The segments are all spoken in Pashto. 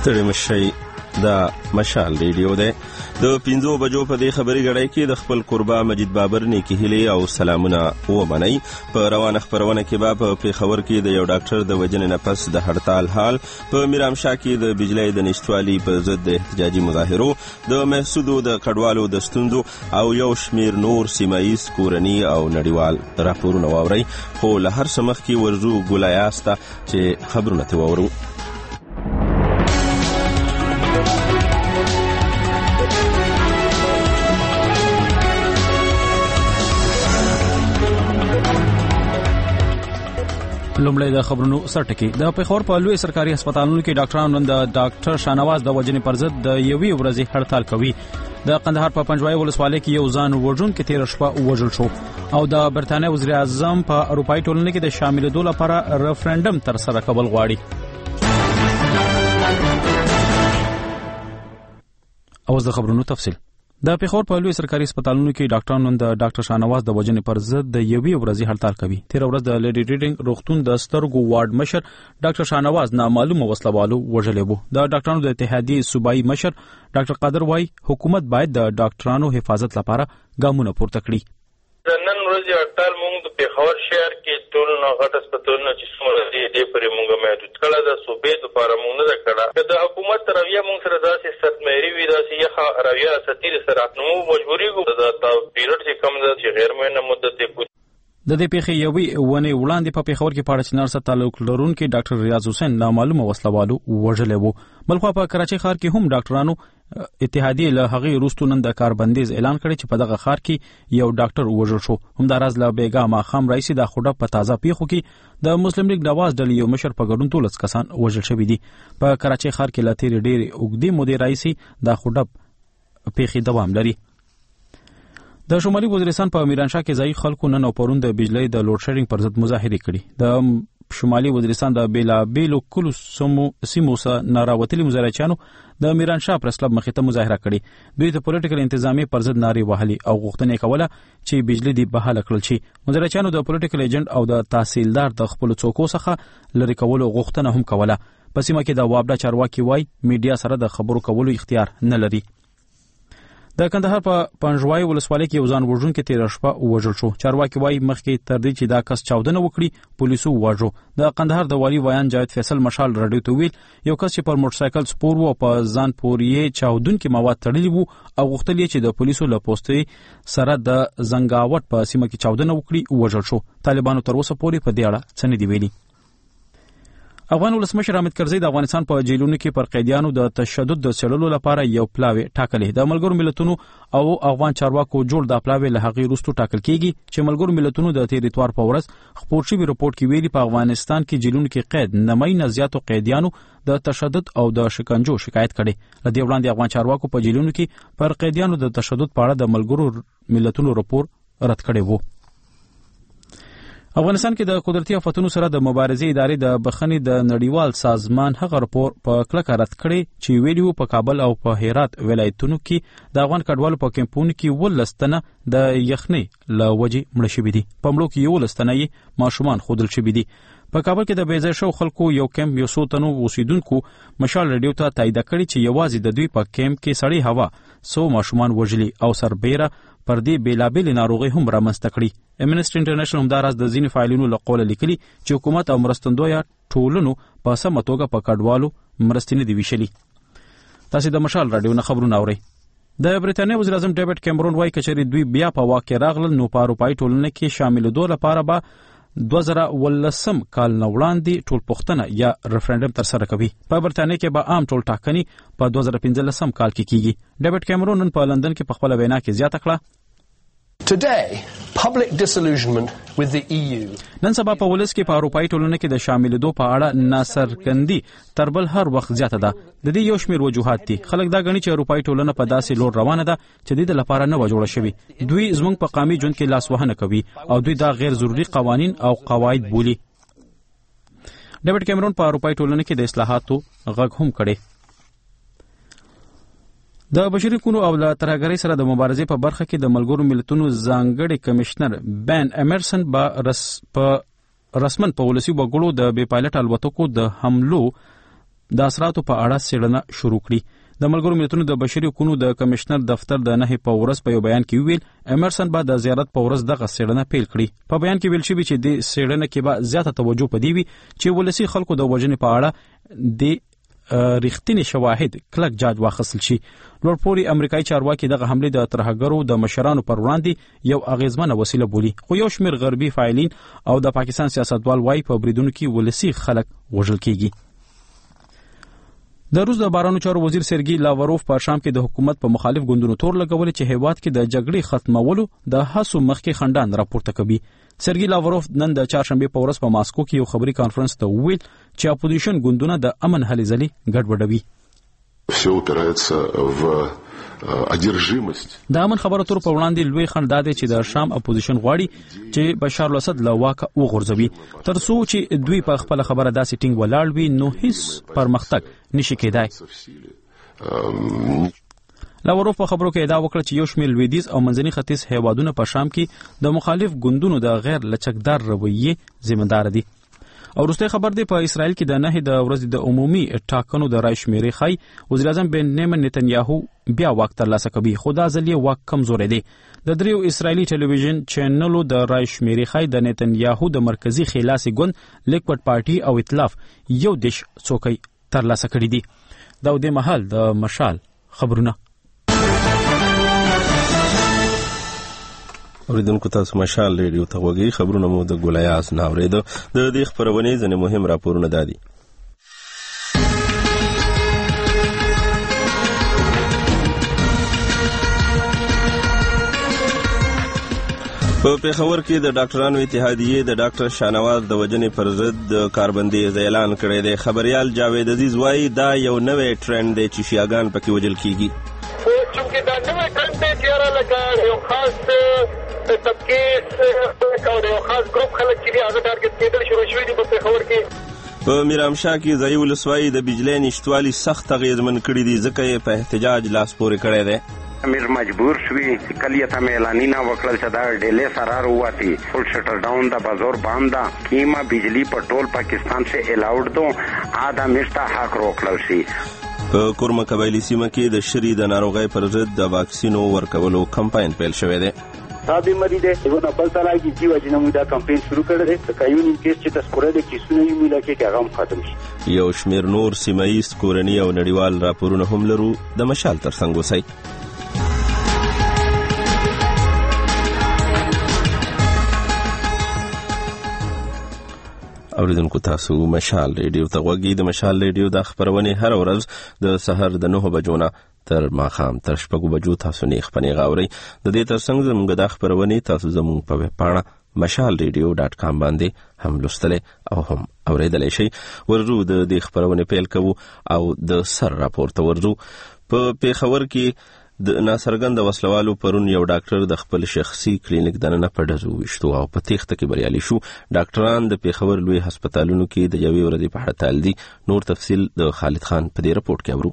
ستړي مشي دا مشال ریډیو ده. د 5 بجو په دې خبري غړای کې د خپل قربا مجید بابر نیکی هلي او سلامونه ومني. په روانه خبرونه کې په پیښور کې د یو ډاکټر د وجنې نه پس د هړتال حال، په میرامشاه کې د بجلی د نشټوالي په ضد د احتجاجي مظاهرو، د محسودو د کډوالو د ستونزو او یو شمیر نور سیمایي کورني او نړیوال راپورونه واوري. خو له هر څه مخکې ورځو ګولایاسته چې خبرونه ته واورو. لومړی د خبرونو سرټکی. د پیښور په لوی سرکاري هسپتالونو کې ډاکټرانو نن د ډاکټر شاهنواز د وجنې پر ضد د یوې ورځې هړتال کوي. د قندهار په پنجوایي ولسوالۍ کې یو ځان وژونکی تیر شپه وژل شو او د برتانیې وزیر اعظم په اروپایي ټولنه کې د شاملېدو لپاره ریفرندم ترسره کول غواړي. اوس د خبرونو تفصیل. د پیښور په لوی سرکاري هسپتالونو کې ډاکټرانو د ډاکټر شاهنواز د وجنې پر ضد د یوې ورځې هړتال کوي. تیر ورځ د لیډي ریډینګ روغتون د سترګو وارډ مشر ډاکټر شاهنواز نامعلومه وسلوالو وژلی و. د ډاکټرانو د اتحادیې صوبایي مشر ډاکټر قادر وای حکومت باید د ډاکټرانو حفاظت لپاره ګامونه پورته کړي. نن ورځ هړتال موږ د پیښور شهر کې ټول غټ هسپتالونه چې څومره دي پرې موږ محدود کړه. د صوبې لپاره موږ نه کړه. د حکومت رویه موږ سره داسې ستمېری وي، داسې یخه رویه ستیر سره نو مجبوري کو د پیریډ چې کم ده چې غیر مهمه مدت دی. د دې پیښې یوې ونې وړاندې په پیښور کې پاړه چنار سره تعلق لرونکي ډاکټر ریاض حسین نامعلومه وسلوالو وژلی و. بلخوا په کراچۍ ښار کې هم ډاکټرانو اتحادیې له هغې وروسته نن د کاربندیز اعلان کړی چې په دغه ښار کې یو ډاکټر وژل شو. همداراز له بیګا ماښام راهیسې د خوډه په تازه پیښو کې د مسلم لیگ نواز ډلې یو مشر په ګډون 13 کسان وژل شوي دي. په کراچۍ ښار کې له تېرې ډېرې اوږدې مودې راهیسې د خوډه پیښې دوام لري. د شمالي وزیرستان په میرانشاه کې ځایي خلکو نن او پرون د بجلی د لوډ شیډینګ پر ضد مظاهرې کړي. د شمالي وزیرستان د بیلابیلو کلو سیمو څخه ناراوتلي مظاهرچیانو د میرانشاه پریس کلب مخې ته مظاهره کړې. دوی د پولیټیکل انتظامیې پر ضد نارې وهلې او غوښتنې کوله چې بجلی دې بحاله کړل شي. مظاهرچیانو د پولیټیکل ایجنټ او د تحصیلدار د خپلو څوکو څخه لرې کولو غوښتنه هم کوله. په سیمه کې د وابډا چارواکي وای میډیا سره د خبرو کولو اختیار نه لري. د کندهار په پنجوایي ولسوالۍ کې یو ځان وژونکی تیر شپه وژل شو. چارواکي وایي مخکې تر دې چې دا کس چاودنه وکړي پولیسو واژو. د کندهار د والی ویان جاوید فیصل مشال رادیو ته ویل یو کس چې پر موټر سایکل سپور و په ځان پورې چاودونکي مواد تړلي وو او غوښتل چې د پولیسو له پوستې سره د زنګاوټ په سیمه کې چاودنه وکړي وژل شو. طالبانو تر اوسه پورې په دې اړه څه نه دی ویلي. افغان ولسمشر حامد کرزي د افغانستان په جیلونو کې پر قیدیانو د تشدد د څېړلو لپاره یو پلاوی ټاکلی. د ملګرو ملتونو او افغان چارواکو جوړ د پلاوی له هغې وروسته ټاکل کیږي چې ملګرو ملتونو د تېر اتوار په ورځ خپور شوي رپورټ کې ویلي په افغانستان کې جیلونو کې قید نمۍ نه زیاتو قیدیانو د تشدد او د شکنجو شکایت کړي. له دې وړاندې افغان چارواکو په جیلونو کې پر قیدیانو د تشدد په اړه د ملګرو ملتونو رپورټ رد کړی و. افغانستان کې د قدرتي آفتونو سره د مبارزې ادارې د بخښنې د نړیوال سازمان هغه راپور په کلکه رد کړی چې ویلي و په کابل او په هرات ولایتونو کې د افغان کډوالو په کمپونو کې 12 تنه د یخنۍ له وجې مړه شوي دي. په مړو کې 11 تنه یې ماشومان ښودل شوي دي. په کابل کې د بېځایه شوو خلکو یو کیمپ یو څو تنو اوسیدونکو مشال رادیو ته تایید کړی چې یوازې د دوی په کیمپ کې سړې هوا 100 ماشومان وژلي او سربیره پر دې بیلابېلې ناروغۍ هم رامنځته کړي. امنسټي انټرنیشنل همداراز د ځینې فایلونو له قوله لیکلي چې حکومت او مرستندویه ټولنو په سمه توګه په کډوالو مرستې نه دي ویشلي. تاسې د مشال رادیو نه خبرونه اورئ. د برتانیې وزیر اعظم ډیوډ کیمرون وایي که چېرې دوی بیا په واک کې راغلل نو په اروپایي ټولنه کې شاملېدو لپاره به 2019 کال نه وړاندې ټولپوښتنه یا ریفرندم ترسره کوي. په برتانیې کې به عام ټول ټاکنې په 2015 کال کې کیږي. ډیوډ کیمرون نن په لندن کې په خپله وینا کې زیاته کړه Today, public disillusionment with the EU. نن سبا په ولس کې په اروپایي ټولنه کې د شاملېدو په اړه ناڅرګندي تر بل هر وخت زیاته ده. د دې یو شمېر وجوهات دي. خلک دا ګڼي چې اروپایي ټولنه په داسې لور روانه ده چې د دې لپاره نه و جوړه شوې. دوی زموږ په قامي ژوند کې لاسوهنه کوي او دوی دا غیر ضروري قوانین او قواعد بولي. ډیوډ کیمرون په اروپایي ټولنه کې د اصلاحاتو غږ هم کړی. د بشري حقوقو او له ترهګرۍ سره د مبارزې په برخه کې د ملګرو ملتونو ځانګړي کمشنر بن امرسن رسمن په ولسي وګړو د بې پایلټ الوتکو د حملو د اثراتو په اړه څېړنه شروع کړي. د ملګرو ملتونو د بشري حقوقو د کمشنر دفتر د 9 په ورځ په یو بیان کې ویل ایمرسن به د زیارت په ورځ دغه څېړنه پیل کړي. په بیان کې ویل شوی چې د څېړنه کې به زیاته توجه پدې وي چې ولسی خلکو د وژنې په اړه د رښتینی شواهد کلک جاج واخیستل شي. لوړپوړي امریکایي چارواکي دغه حمله د ترهګرو د مشرانو پر وړاندې یو اغیزمنه وسیله بولي، خو یو شمېر غربي فاعلین او د پاکستان سیاستوال وايي په بریدونو کې ولسی خلک وژل کیږي. د روس د بهرنیو چارو وزیر سرګي لاوروف په شام کې د حکومت په مخالف ګوندونو تور لګول چې هیواد کې د جګړې ختمولو د هڅو مخکې خندان راپورته کوي. سرګي لاوروف نن د چهارشنبه په ورځ په ماسکو کې یو خبري کانفرنس ته ویل چې اپوزیشن ګوندونه د امن هلې ځلې ګډوډوي. все упирается в одержимость. د امن خبرو تر په وړاندې لوی خنډ دا دی چې د شام اپوزیشن غواړي چې بشار الاسد له واکه وغورځوي. تر څو چې دوی په خپل خبره داسې ټینګ ولاړ وي نو هیڅ پرمختګ نشي کېدای. لاوروف په خبرو کې ادعا وکړه چې یو شمېر لویدیځ او منځني ختیځ هیوادونه په شام کې د مخالف ګوندونو د غیر لچکدار رویې ذمہدار دي. او وروستی خبر دی په اسرائیل کې د 9 د ورځې د عمومي ټاکنو د رای شمیرې ښایي وزیر اعظم بنیامین نتنیاهو بیا واک ترلاسه کوي، خو دا ځل یې واک کمزوری دی. د 3 اسرائیلي ټلویزیون چینلو د رای شمیرې ښایي د نتنیاهو د مرکزي خلاصي ګوند لیکوډ پارټي او ائتلاف یو دیش څوکۍ ترلاسه کړي دي. دا د محل د مشال خبرونه. اوریدونکو تاسو مشال ریډیو ته وګورئ. خبرونه مو د ګولیاس نه اوریدو. د دې خبرونې ځنې مهم راپورونه دادي. په پیښور کې د ډاکټرانو اتحادیې د ډاکټر شاهنواز د وژنې پر ضد د کاربندیز اعلان کړی دی. خبریال جاوید عزیز وایي دا یو نوی ټرند دی چې شیعاګان پکې وژل کیږي. چونکې دا نوی ټرند دی چې یاره لکه یو خاص طبقې او یو خاص ګروپ خلک چې دي هغه ټارګټ کېدل شروع شوي دي په پیښور کې. په میرامشاه کې ځایي ولسوالۍ د بجلۍ نشتوالي سخت اغېزمن کړي دي، ځکه یې په احتجاج لاس پورې کړی دی. امیر مجبور شوی کلیه ته اعلانینا وکړل چې دا ډیلې سره وروتي فل شټر ډاون دا بازار بند دا کیما بجلی په ټول پاکستان سے الاؤډ دو ادا مشتا حق روکل شي. په کورما قبایلی سیمه کې د شری د ناروغۍ پر ضد د واکسینو ورکولو کمپاین پیل شوی دی. دا بیماری ده یو نه بل طرح کې چې وجنه موږ دا کمپاین شروع کړی دی. د کایون کیس چې تذکره د کیسونو یو ملکه کې هغه ختم شي. یو شمیر نور سیمایي کورنی او نړیوال راپورونه هم لرو. د مشال ترڅنګ اوسئ. اوریدونکو تاسو مشال ریډیو ته وګورئ. د مشال ریډیو د خبرونه هر ورځ د سحر د 9 بجو نه تر ماښام تر 6 بجو تاسو نه خبرونه غاوري. د دې ترڅنګ زموږ د خبرونه تاسو زموږ په ویب پاڼه mashalradio.com باندې هم لوستلې او هم اوریدلې شي. ورزو د دې خبرونه پیل کوو او د سر راپورته ورزو. په پیښور کې د ناصرګند وسلوالو پرون یو ډاکټر د خپل شخصي کلینیک دننه په ډزو وشتو او په تېښته کې بریالي شو. ډاکټران د پیښور لوی هسپتالونو کې د یوې ورځې په هړتال دي. نور تفصیل د خالد خان په دې رپورټ کې اورو.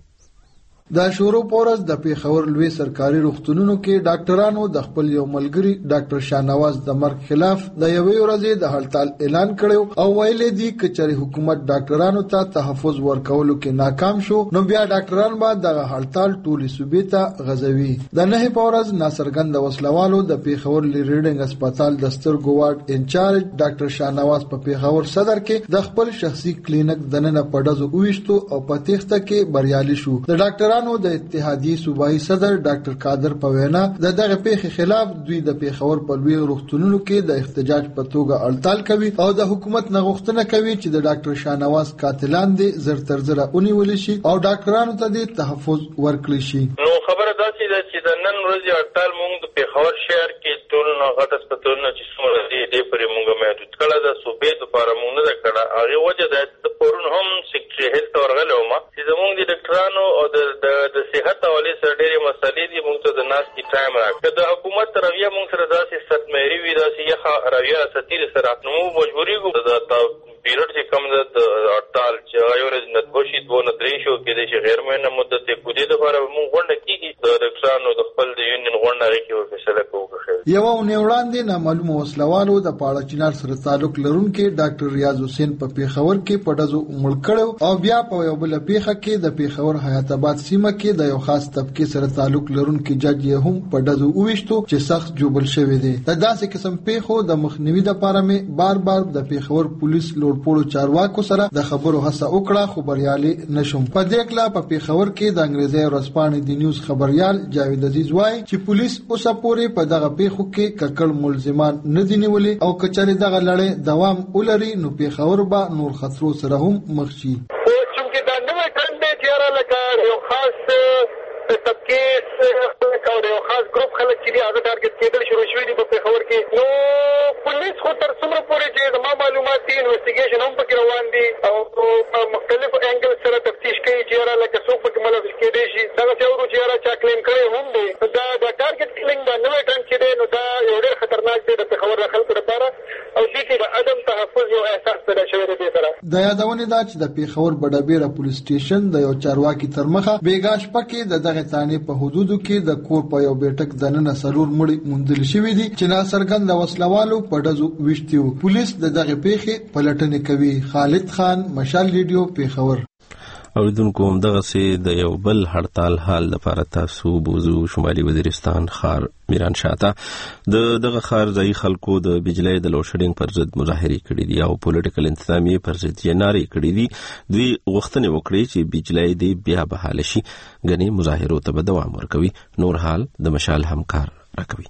د شورو پورز د پیښور لوی سرکاري روغتونونو کې ډاکټرانو د خپل یو ملګری ډاکټر شاهنواز د مرګ خلاف د یوې ورځې د هړتال اعلان کړو او ویلي دي چې حکومت ډاکټرانو ته تحفظ ورکولو کې ناکام شو نو بیا ډاکټران به د هړتال ټولي صوبې ته غځوي. د 9 پورز ناصرګند وسلوالو د پیښور لیډینګ هسپتال د سترګو وارډ انچارج ډاکټر شاهنواز په پیښور صدر کې د خپل شخصي کلینیک دننه په ډزو وشتو او په تېښته کې بریالي شو. د ډاکټر د اتحادیې صوبایي صدر ډاکټر قادر په وینا د دغه پیښې خلاف دوی د پیښور په لوی روغتونونو کې د احتجاج په توګه هړتال کوي او د حکومت نه غوښتنه کوي چې د ډاکټر شاهنواز قاتلان دي زر تر زر ونیول شي او ډاکټرانو ته د تحفظ ورکړي شي. نو خبره دا چې د نن ورځې هړتال موږ د پیښور شهر کې ټول غټ هسپتالونه چې څومره دي دې پرې موږ محدود کړه. د صوبې دپاره موږ نه ده کړه. هغې وجه دا د پرون هم سیکټري هیلت ته ورغلی وم چې زموږ د ډاکټرانو او د صحت حوالې سره ډېرې مسلې دي. موږ ته د ناستې ټایم راکړه. که د حکومت رویه موږ سره داسې سدمهري وي داسې یخه رویه سطیرې سره نو موږ مجبورېږو د پیریډ چې کوم د هړتال چې هغه یو ورځ نه 2 شي 2 نه 3 شو کېدای شي غیر معینه مدت یې کو دې دپاره موږ غونډه کېږي د ډاکټرانو د خپل د یونین غونډه کې و فیصله کوو. یو وړاندې نامعلومه وسلوالو د پاړه چنار سره تعلق لرونکي ډاکټر ریاض حسین په پیښور کې په ډزو مړ کړو او بیا په یو بل پیښه کې د پیښور حیات آباد سیمه کې د یو خاص طبقه سره تعلق لرونکي جج یې هم په ډزو وویشتو چې سخت جوبل شوی دی. د داسې قسم پیښو د مخنیوي لپاره مې بار د پیښور پولیس لوړپوړو چارواکو سره د خبرو هڅه وکړه خو بریالي نشم. په دې کله په پیښور کې د انګریزي ورځپاڼې د نیوز خبريال جاوید عزیز وایي چې پولیس اوسه پورې په دغه پیښو کې ککړ ملزمان نه دي نیولي او کچاري دغه لړۍ دوام ولري نو پیښور به نور خطرو سره هم مخ شي. چونکه دا نوې ټرند دی چې لکه یو خاص طبقه او یو خاص ګروپ خلک چې هغه ټارګټ کېدل شروع شوی دي په پیښور کې. نو پولیس خو تر څومره پورې چې زما معلومات دي انویسټیګیشن هم پکې روان دي او مختلفو انګل سره تفتیش کوي چې لکه څوک پکې ملوث کېدی شي. دغه چې ورو چې چا کلیم کړی هم دی دا ټارګټ کلینګ دا نوې ټرند چې دی نو دا یو ډېر خطرناک دی د پیښور د خلکو لپاره او دې کې د عدم تحفظ یو احساس پیدا شوی دی سره. د یادونې دا چې د پیښور بډابیره پولیس سټیشن د یو چارواکي تر مخه بیګاش پکې د دغه تانې په حدودو کې د کور په یو بیٹک دننه سرور مړي موندل شوی دي چې ناڅرګند وسلوالو په ډزو وشتیو. پولیس د دغه پیښې پلټنې کوي. خالد خان، مشال ریډیو، پیښور. اوریدونکو هم دغه سي د یو بل هړتال حال لپاره تاسو بوزو شمالي وزیرستان خار میران شاته دغه خار ځای خلکو د بجلی د لوډ شیډینګ پر ضد مظاهره کړې دي او پولیټیکل انتظامیه پر ضد یې نارې کړې دي. دوی غوښتنه وکړي چې بجلی دی بیا بحال شي. غني مظاهرو ته دوام ورکوي. نور حال د مشال همکار راکوي.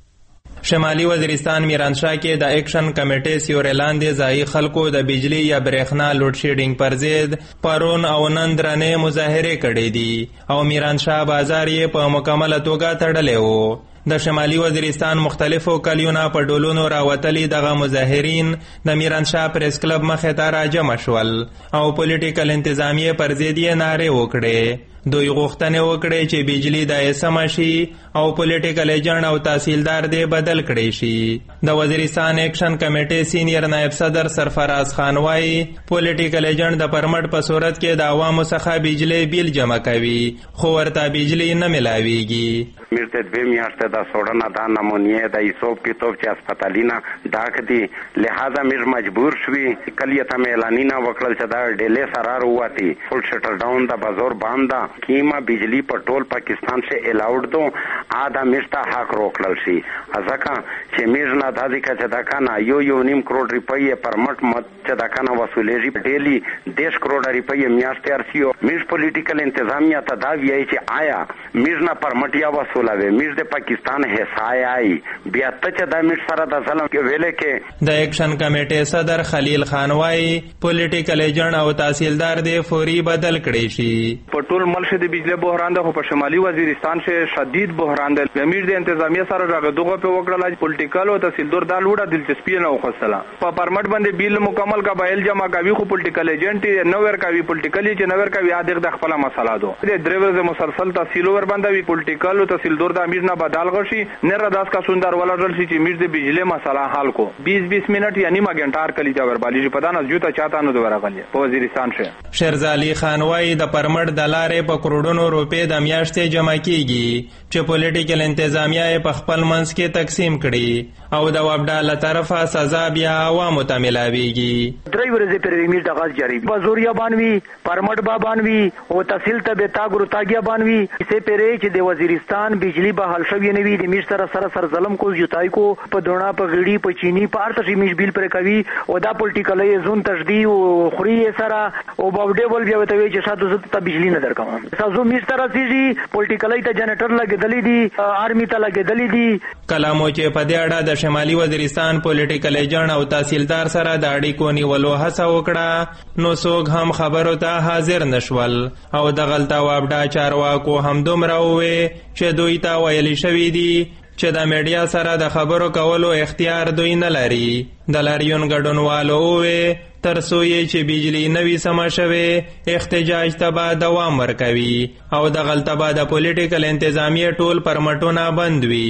شمالي وزیرستان میرانشاه کې د ایکشن کمیټې سیوري لاندې ځای خلکو د بجلی یا برېښنا لوډ شیډینګ پر ضد پرون او نن درنې مظاهره کړې دي او میرانشاه بازار یې په مکمله توګه تړلی و. د شمالي وزیرستان مختلفو کلیونو په ډولونو راوتلي دغه مظاهرین د میرانشاه پریس کلب مخې ته راجمع شول او پولیټیکل انتظامیه پر ضد یې نارې وکړې. دوی غوښتنه وکړي چې بجلی د اسمه شي او پولیټیکل ایجنټ او تحصیلدار دې بدل کړي شي. د وزیرستان ایکشن کمیټې سینیر نائب صدر سرفراز خان وايي پولیټیکل ایجنټ د پرمټ په صورت کې د عوامو څخه بجلی بیل جمع کوي خو ورته بجلی نه ملاويږي. میرته دوی میاشته دا سوړنه دا نمونیه د حساب کتاب چې هسپتالینا ډاک دي لہذا میر مجبور شوي کلیته اعلانینا وکړل چې دا ډیلې سرار واتي فل شټر ډاون د بازار باندې کیما بجلی په ټول پاکستان سے الاؤډ دو آدھا مشتا حق روکل شي ځکه چې میرنا د دې کچه دا کنه یو نیم کروڑ روپیه پرمټ مت چې دا کنه وصولېږي ډیلی 10 کروڑ روپیه میاشتې ارسیو میز پولیټیکل انتظامیه ته دا ویایي چې آیا میرنا پرمټ یا وصولوي میز د پاکستان حصای بیا ته چې دا میز سره د ظلم کې ویلې کې. د ایکشن کمیټې صدر خلیل خان وايي پولیټیکل ایجنټ او تحصیلدار دې فوري بدل کړي شي. په ټول ملک د بجلی بحران د په شمالي وزیرستان سے شدید بحران د امیر د انتظامیه سره راغدوغه په وکړه پولیټیکل او تحصیلدار د لوړه دلچسپي نه وخصله په پرمټ باندې بیل مکمل کا بایل جمع کوي خو پولیټیکل ایجنټ نو ور کوي پولیټیکلی چې نو ور کوي ادغه د خپل مسله دو د درېوز مسلسل تحصیل ور باندې وی پولیټیکل او تحصیلدار د امیر نه بدل غشي نه رداس کا سوندر ولا ډل شي چې امیر د بجلی مسله حل کو 20 منټ یعنی ما غنټار کلی دا ور بالی پدانه جوته چاته نو ورغلی په وزیرستان شه. شیرزالي خان وايي د پرمټ د لارې په کروڑونو روپے د میاشتې جمع کیږي چې پولیټیکل انتظامیه په خپل منځ کې تقسیم کړي او د وبډا له طرفه سزا بیا عوامو ته ملاويږي. درې ورځې پر امیر د غاز جاری بازوریا بانوي پرمټ با بانوي او تحصیل ته به تاګرو تاګیا بانوي سه پرې چې د وزیرستان بجلی به حل شوی نه وي د میر سره ظلم کو جوتای کو په دونه په غړي په چینی په ارته میر بیل پر کوي او دا پولیټیکل زون تشدید او خوري سره او باوډې ول بیا وته چې شاته زت ته بجلی نه درکوم سازو میر سره سيږي پولیټیکلای ته جنریټر لګیدلې دي آرمي ته لګیدلې دي. کلامو چې په دې اړه د شمالي وزیرستان پولیټیکل ایجنټ او تحصیلدار سره د اړیکو نیولو هڅه وکړه نو څوک هم خبرو ته حاضر نشول او د غلطه وابډا چارواکو هم دومره وې چې دوی ته ویلي شوي دي چې د میډیا سره د خبرو کولو اختیار دوی نه لري. د لاریون ګډونوالو وې تر څو چې بجلی نوي سما شوه احتجاج ته به دوام ورکوي او د غلطه به د پولیټیکل انتظامیه ټول پرمټونه بند وي.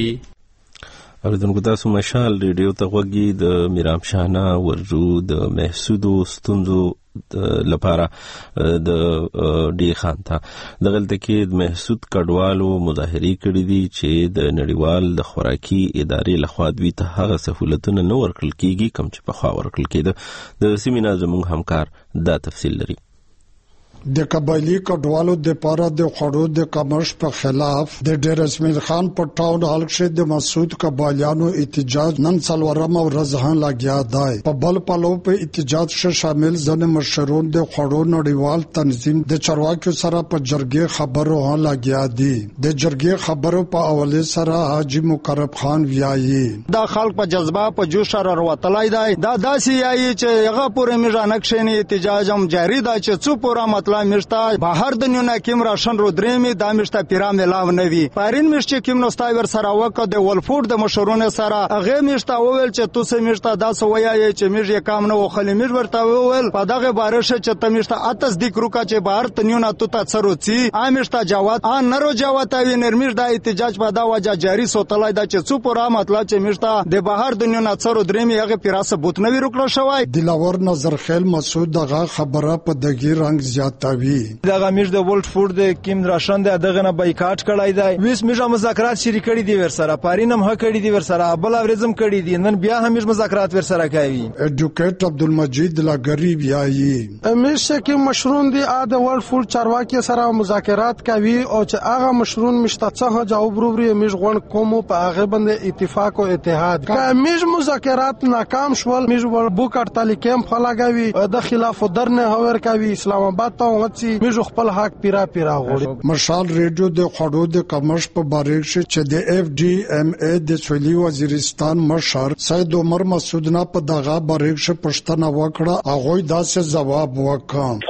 اوریدونکو تاسو مشال ریډیو ته غوږی د میرام شاهنه ورجو د محسودو ستونزو لپاره د ډي خان ته دغلته کې محسود کډوالو مظاهرې کړې دي چې د نړیوال د خوراکي ادارې لخوا دوی ته هغه سہولتونه نه ورکړل کیږي کوم چې پخوا ورکړل کېده. د سیمې نه زموږ همکار دا تفصیل لري. د قبایلی کډوالو د پاره د خوړو د کمښت په خلاف د ډیر اسماعیل خان په ټاون هال کې د مسعود قبایلیانو احتجاج نن څلورم ورځ هم لګیا دی. په بل پلو په احتجاج کې شامل ځنې مشرون د خوړو نړیوال تنظیم د چارواکیو سره په جرګې خبرو هم لګیا دي. د جرګې خبرو په حواله سره حاجی مقرب خان ویایي دا خلک په جذبه په جوش سره وروتلای دی. دا داسې یایي چې هغه پورې میژانه کښینی احتجاج هم جاری دی چې څو پورا مطلب مشتا بهر د نیونه کیم راشن رو درېمي دا مشتا پیرا ملاو نوي پارین مشت کیم نو ستایور سره وکړه د ولفورد د مشرونه سره هغه مشتا وویل چې توسه مشتا دا سویا چې مې کام نه وخلې مې ورته وویل په دغه بارش چې ته مشتا اتس د کروکا چې بهر ت نیونه تو ته څروڅي ا مشتا جواد ا نرو جواد وی نرمیر دا احتجاج په دا وجه جاری سوتلای دا چې څو پورا مطلب چې مشتا د بهر د نیونه څرو درېمي هغه پیرا ثبوت نوي روکړه شوی. دلاور نظر خیل مسعود دغه خبره په دغه رنگ زیات دغه میش د ولټ فورد د کیم راشن دغه نه بایکاټ کړای دی. ویس میجا مذاکرات شری کړی دی ور سره پارینم ه کړی دی ور سره بل اورزم کړی دی نن بیا هم مذاکرات ور سره کوي. ایډوکیټ عبدالمجید لاګری بیايي میش کې مشرون دی ا د ولټ فورد چارواکي سره مذاکرات کوي او چې هغه مشرون مشتڅه جواب وروړي میش غون کوم په هغه باندې اتفاق او اتحاد که میش مذاکرات ناکام شول میش ول بوکټ تل کېم فلاګوي د خلاف درنه هور کوي اسلام آباد ته وڅی میژ خپل حق پیرا غوړي. مشال ریډیو د خوړو د کمښت په باره کې چې د اف ډي ام ای د سویلي وزیرستان مشر سید عمر مسعود نه په دغه باره کې پښتنه وکړه هغه داسې جواب وکړ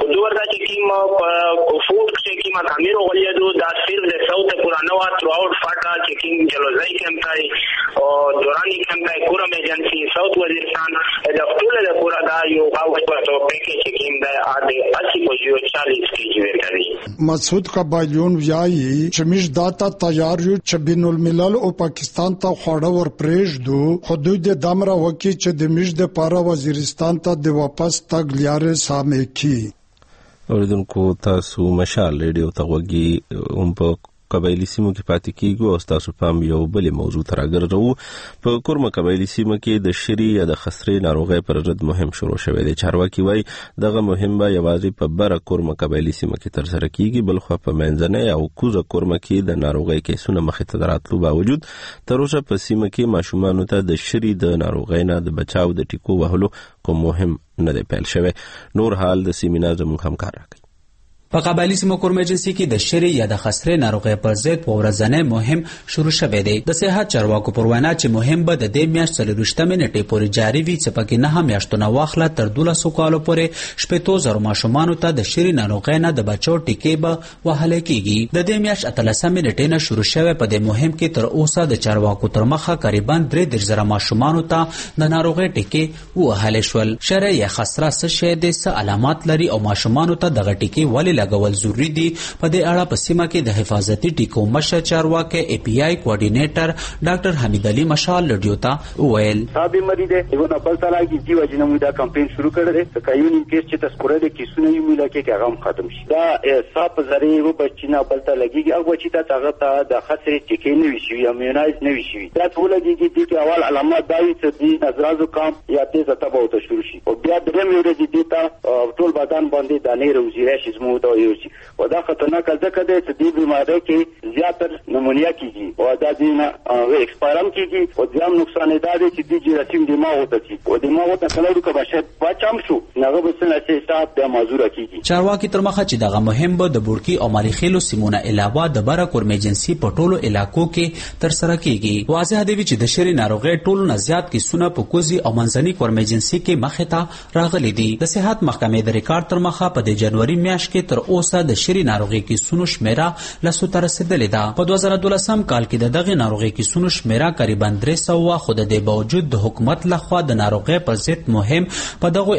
فوڈ چیکنگ تعمیر ولیدو دا صرف د ساوث پورانوا تھرو آؤٹ فاٹا چیکنگ جلوزائی کیمپ تای او دورانی کیمپ تای کورم ایجنسی ساوث وزیرستان د ټول د پورا دا یو غاوت په پیکیج چیکنگ دا اده 80 پوجیو 40 کیجی ورته. مسعود قبایلیون ویایي چې موږ داتا تیار یو چې بین الملل او پاکستان ته خوړه ور پرېږدو حدود د دمره وکی چې د موږ د پاره وزیرستان ته د واپس تګ لارې سامې کی. اوریدونکو تاسو مشال ریډیو ته وګورئ هم په قبایلی سیمو کې پاتې کیږو او تاسو پام یو بل موضوع تراګرځو. په کورمه قبایلی سیمو کې د شری یا د خسرې ناروغي پر ضد مهم شروع شوی دی. چارواکي وایي دغه مهم به یوازې په بره کورمه قبایلی سیمو کې تر سره کیږي بلخو په منځنۍ او کوزه کورمه کې د ناروغي کیسونه مخې ته دراتلو باوجود تر اوسه په سیمه کې ماشومان ته د شری د ناروغي نه د بچاو د ټیکو وهلو کوم مهم نه دی پیل شوی. نور حال د سیمینار زموږ همکار راکړي. په قبایلی سیمو کورمه ایجنسی کې د شری یا د خسرې ناروغي پر ضد په ورځنی مهم شروع شوه دی. د صحت چارواکو پر وینا چې مهم به د دې میاشتې 24 نیټې پورې جاری وي چې پکې نه هم میاشتونه واخله تر 12 کالو پورې 18000 ماشومان ته د شری ناروغي نه د بچو ټیکې به وهل کیږي. د دې میاشت 13 نیټې نه شروع شوه. په دې مهم کې تر اوسه د چارواکو تر مخه تقریبا 3000 ماشومان ته د ناروغي ټیکې وهل شول. شری یا خسره څه شی دي څه علامات لري او ماشومان ته دغه ټیکې ولې لګول ضروری دي. په دې اړه په سیمه کې د حفاظتي ټیکو مشر چارواکي ای پی آی کوارډینیټر ډاکټر حمید علي مشال لډیو ته وویل صاحب مری ده یو نه بل سره کی دی وجنه موږ دا کمپاین شروع کړل دی که یو نیم کیس چې تذکره د کیسونه یو مله کې هغه ختم شي دا صاحب زری و بچینا بل ته لګي هغه چې تا هغه ته د خسرې ټیکې نه وشي یا میونایز نه وشي دا ټول دي چې اول علامات دای چې دی نظرازو کام یا تیزه تبو ته شروع شي او بیا درې مې ورې دي تا ټول بدن باندې دانې روزي راشي زموږ ته یوسي و دا خطرناک ځکه دی چې دې بیماری کې زیاتر نمونیا کیږي او دا دینه ایکسپایرم کیږي او ځم نقصان دی چې دې جراثیم دماغ ته شي او دماغ ته کلو کې بشد بچم شو نغه بسنه چې حساب د مازوره کیږي. چارواکي تر مخه چې دغه مهم به د بورکی او ماریخیلو سیمونه علاوه د بره کورمه ایجنسی په ټولو علاقو کې تر سره کیږي. واضح دی چې د شری ناروغي ټولو نه زیات کیسونه په کوزي او منځني کورمه ایجنسی کې مخه ته راغلي دي. د صحت محکمې د ریکارډ تر مخه په د جنوري میاشت کې تر اوسه د شری ناروغي کیسونو شمیره لسو ته رسیدلې ده. په 2012 کال کې دغه ناروغي کیسونو شمیره تقریبا 300 خو د دې باوجود د حکومت لخوا د ناروغي پر ضد مهم په دغه علاقو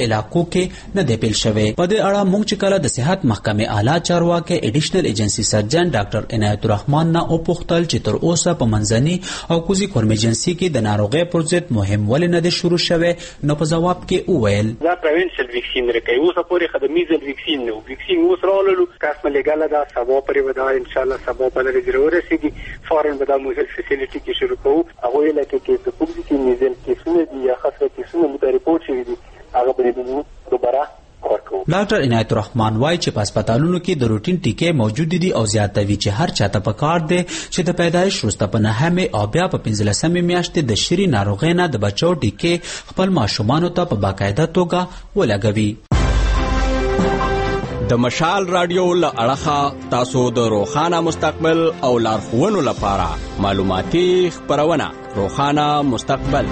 کې نه دی پیل شوی. په دې اړه موږ چې کله د صحت محکمې اعلی چارواکي ایډیشنل ایجنسی سرجن ډاکټر عنایت الرحمن نه وپوښتل چې تر اوسه په منځني او کوزي کورم ایجنسی کې د ناروغي پر ضد مهم ولې نه دی شروع شوی، نو په جواب کې وویل دا پریونشل ویکسین لري اوس پورې خدمي ویکسین نو ویکسین اوس راولو کاسمه لګاله دا سبا پرې ودا ان شاء الله سبا په لري ضرورت سي فورن به دا موږ فیسیلیټي کې شروع کوو. هغه لکه کې د کوم کې میزل کیسونه دي یا خاصه کیسونه مو ریپورت شوی دي هغه به دوباره ورکو. ډاکټر عنایت الرحمن وايي چې په هسپتالونو کې د روټین ټیکې موجود دي او زیاتوي چې هر چاته پکار دی چې د پیدایش وروسته په 9 او بیا په 15 میاشتې د شری ناروغۍ نه د بچو ټیکې خپل ماشومانو ته په باقاعده توګه ولګوي. د مشال رادیو له اړخه تاسو د روښانه مستقبل او لارښوونو لپاره معلوماتي خپرونه روښانه مستقبل.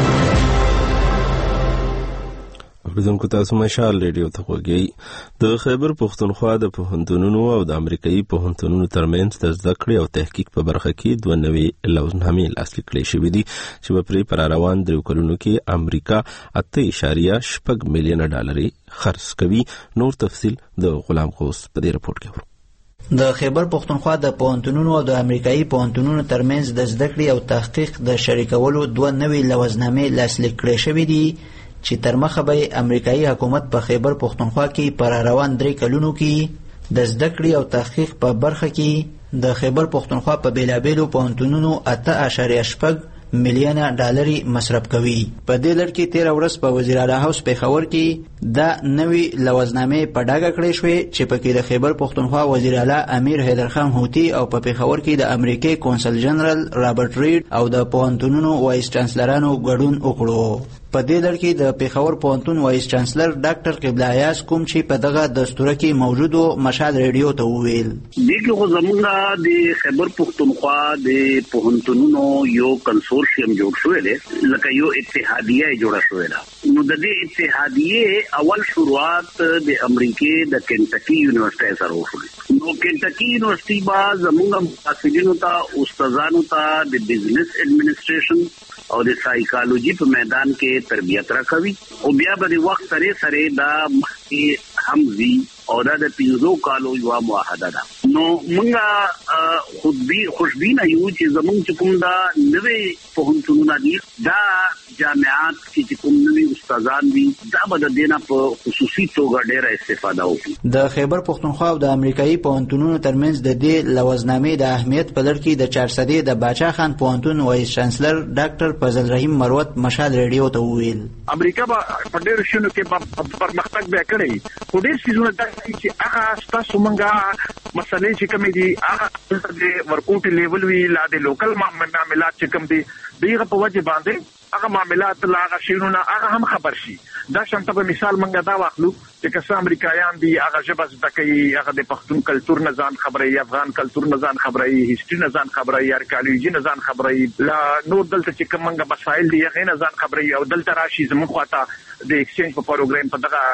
اوریدونکو تاسو مشال ریډیو ته خوږی. د خیبر پښتونخوا د پوهنتونونو او د امریکایي پوهنتونونو ترمنځ د زده کړې او تحقیق په برخه کې 2 نوې لوزنامې لاسلیک کړې شوې دي چې په پرې پر روان 3 کلونو کې امریکا 8.6 میلیونه ډالر خرڅ کوي. نور تفصیل د غلام غوث په دې رپورت کې ورو. د خیبر پښتونخوا د پوهنتونونو او د امریکایي پوهنتونونو ترمنځ د زده کړې او تحقیق د شریکولو 2 نوې لوزنامې لاسلیک کړې شوې دي چې تر مخه به امریکایي حکومت په خیبر پښتونخوا کې پر روان 3 کلونو کې د زده کړې او تحقیق په برخه کې د خیبر پښتونخوا په بیلابیلو پوهنتونونو 8.6 میلیونه ډالر مصرف کوي. په دې لړ کې 13 ورځ په وزیر اعلی هاوس پیښور کې دا نوې لوزنامې په ډاګه کړې شوې چې پکې د خیبر پښتونخوا وزیر اعلی امیر حیدر خان هوتی او په پیښور کې د امریکای کونسل جنرال رابرټ ریډ او د پوهنتونونو وایس چانسلرانو ګډون وکړو. په دې لړ کې د پیښور پوهنتون وایس چانسلر ډاکټر قبله ایاز کوم چې په دغه دستور کې موجود و مشال ریډیو ته وویل دغه زمونږه د خیبر پښتونخوا د پوهنتونونو یو کنسورشیم جوړ شوی دی لکه یو اتحادیه جوړه شوې ده. نو د دې اتحادیه اول شروعات د امریکای د کنټکی یونیورسيټي سره وشو. نو کنټکی یونیورسيټي با زمونږه محصلینو ته استادانو ته د بزنس ایڈمنسټریشن او د سایکالوجي په میدان کې تربیت راکوي او بیا به وخت سره سره دا مخکې همزي او دا د 15 کالو یو معاهده ده. نو مونږه خوشبینه یو چې زمونږ کوم دا نوې پوهنتونونه دي دا جامعات کې کوم نوې استادان دي دا به د دینه په خصوصي توګه ډیره استفاده وکړي. د خیبر پښتونخوا او د امریکایي پوهنتونونو ترمنځ د دې لوزنامې د اهمیت په لړ کې د 400 د باچا خان پوهنتون وایس چانسلر ډاکټر فضل رحیم مروت مشال ریډیو ته وویل امریکا په ډېر شنو کې پرمختګ به کړی خو ډېر څه نه چې هغه تاسو مونږه مسلې چې کوم دي هغه د ورکوټ لیول وی لا د لوکل معاملات چې کوم دي دغه په وجه باندې هغه معاملات لا هغه شینو نه هغه هم خبر شي. دا شانته په مثال مونږه دا واخلو چې کسه امریکایان دي هغه ژبه زده کوي هغه د پښتون کلچر نه ځان خبري افغان کلچر نه ځان خبري هیستوري نه ځان خبري ارکیالوجي نه ځان خبري لا نور دلته چې کوم مونږه مسائل دي هغه نه ځان خبري او دلته راشي زموږ خواته د ایکسچینج په پروګرام په دغه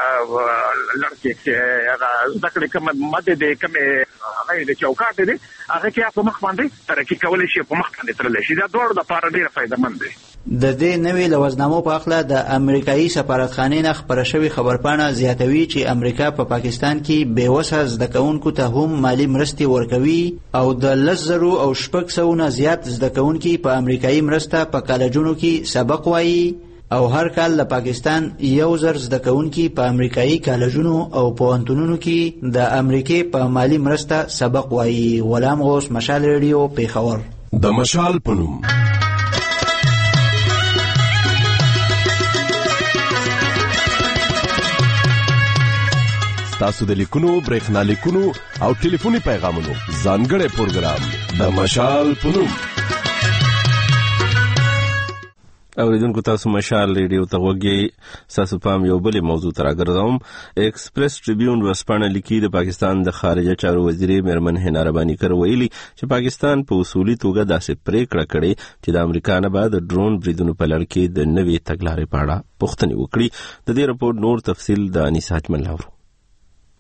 لړ کې هغه زده کړې کوم ماده د کوم هغه د چوکاټ دي هغه کې په مخ باندې ترقی کولای شي په مخ باندې ترلای شي دا ډېر د پاره ډېر فائدمن دي. د دې نوې لوزنامو په اخله د امریکایي سفارتخانې نه خبره شوې خبرپاڼه زیاتوي چې امریکا په پاکستان کې بیوسه زده کوونکو ته هم مالی مرستې ورکوي او د 10,000 او 600 نه زیات زده کوونکي په امریکایي مرسته په کالجونو کې سبق وایي او هر کال د پاکستان 1,000 زده کوونکي په امریکایي کالجونو او پوهنتونونو کې د امریکای په مالی مرسته سبق وایي. غلام غوث مشال ریډیو پیښور. د مشال پنوم تاسو د لیکونو برېښنا لیکونو او ټلیفوني پیغامونو ځانګړی پروګرام د مشال پنوم. اوریدونکو تاسو مشال ریډیو ته وګورئ. تاسو پام یو بل موضوع تر راګرځوم. ایکسپریس ټریبیون ورسپانه لیکي د پاکستان د خارجه چارو وزیر میرمن حنا ربانی کر ویلي چې پاکستان په اصولي توګه داسې پریکړه کړې چې د امریکا نه بعد ډرون بریدونو په لړ کې د نوې تګلارې په اړه پوښتنې وکړي. د دې رپورټ نور تفصیل د انیس اجمل لورو.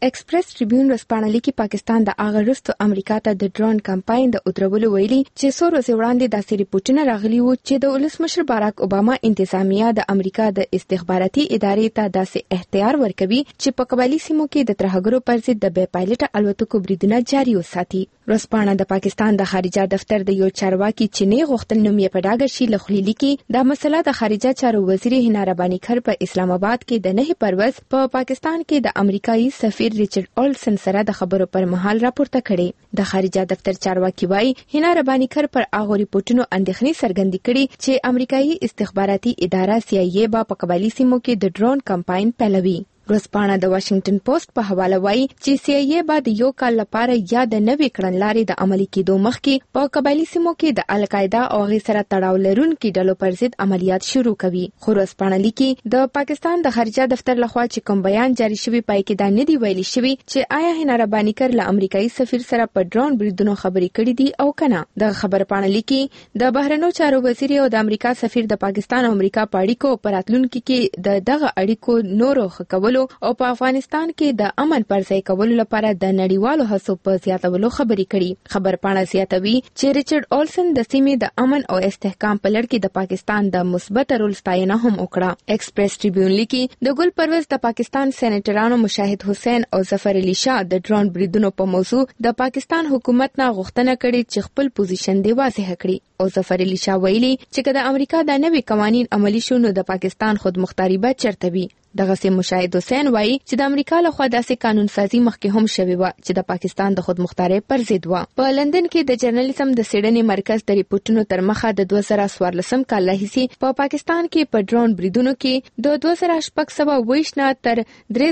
ایکسپریس ټریبیون ورځپاڼه لیکي پاکستان د هغه وروسته امریکا ته د ډرون کمپاین د ودرولو ویلي چې څو ورځې وړاندې داسې ریپورټونه راغلي وو چې د ولسمشر باراک اوباما انتظامیه د امریکا د استخباراتي ادارې ته داسې اختیار ورکوي چې په قبایلي سیمو کې د ترهګرو پر ضد د بې پایلټه الوتکو بریدونه جاري وساتي. ورځپاڼه د پاکستان د خارجه دفتر د یو چارواکي چینی غوښتل نوم یې په ډاګه شي لخوا لیکي دا مسله د خارجه چارو وزیر هنا ربانی کر په اسلام آباد کې د 9 پرواز په پاکستان کې د امریکایي سفیر ریچارډ اولسن سره د خبرو پر مهال راپورته کړي. د خارجه دفتر چارواکي وایي هنا ربانی کر پر هغه ریپورتونو اندېښنې څرګندې کړي چې امریکایي استخباراتي اداره CIA په قبایلي سیمو کې د ډرون کمپاین پیلوي. ورځپاڼه د واشنگټن پوسټ په حواله وایي چې CIA به د یو کال لپاره یا د نوې کړنلارې د عملي کېدو مخکې په قبایلي سیمو کې د القاعده او هغې سره تړاو لرونکي ډلو پر ضد عملیات شروع کوي. خو ورځپاڼه لیکي د پاکستان د خارجه دفتر لخوا چې کوم بیان جاری شوی پای کې دا نه دی ویلي شوی چې آیا هنا ربانی کر له امریکایي سفیر سره په ډرون بریدونو خبرې کړې دي او کنه. د خبرپاڼه لیکي د بهرنیو چارو وزیر او د امریکا سفیر د پاکستان او امریکا په اړیکو په راتلونکي کې دغه اړیکو نورو ښه کولو او په افغانستان کې د امن پر ځای کولو لپاره د نړیوالو هڅو په زیاتولو خبرې کړي. خبرپاڼه زیاتوي چې ریچارډ اولسن د سیمې د امن او استحکام په لړ کې د پاکستان د مثبت رول ستاینه هم وکړه. ایکسپریس ټریبیون لیکي د ګل پرویز د پاکستان سېنیټرانو مشاهد حسین او ظفر علي شاه د ډرون بریدونو په موضوع د پاکستان حکومت نه غوښتنه کړې چې خپل پوزیشن دی واضح کړي. او ظفر علي شاه ویلي چې کله امریکا د نوي قوانين عملي شو نو د پاکستان خودمختاري به چرته وي. دغه سي مشاهد حسین وایي چې د امریکا لخوا داسې قانون سازي مخکې هم شوی و چې د پاکستان د خودمختارۍ پر ضد و. په لندن کې د جرنالیزم د څېړنې مرکز د ریپورتونو تر مخه د 2014 کال راهیسې په پاکستان کې په ډرون بریدونو کې د 2620 نه تر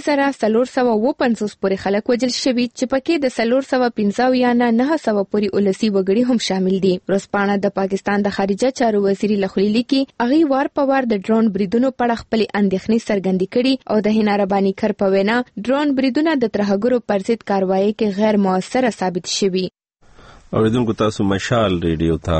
3450 پورې خلک وژل شوي چې پکې د 415 یا 900 پورې ولسی وګړي هم شامل دي. ورځپاڼه د پاکستان د خارجه چارو وزیر لخوا لیکي هغه وار په وار د ډرون بریدونو په اړه خپل اندېښنې څرګندې کړي او د هنا ربانی کر په وینا ډرون بریدونه د ترهګرو پر ضد کاروایی کې غیر موثره ثابت شوي. اوریدونکو تاسو مشال ریډیو ته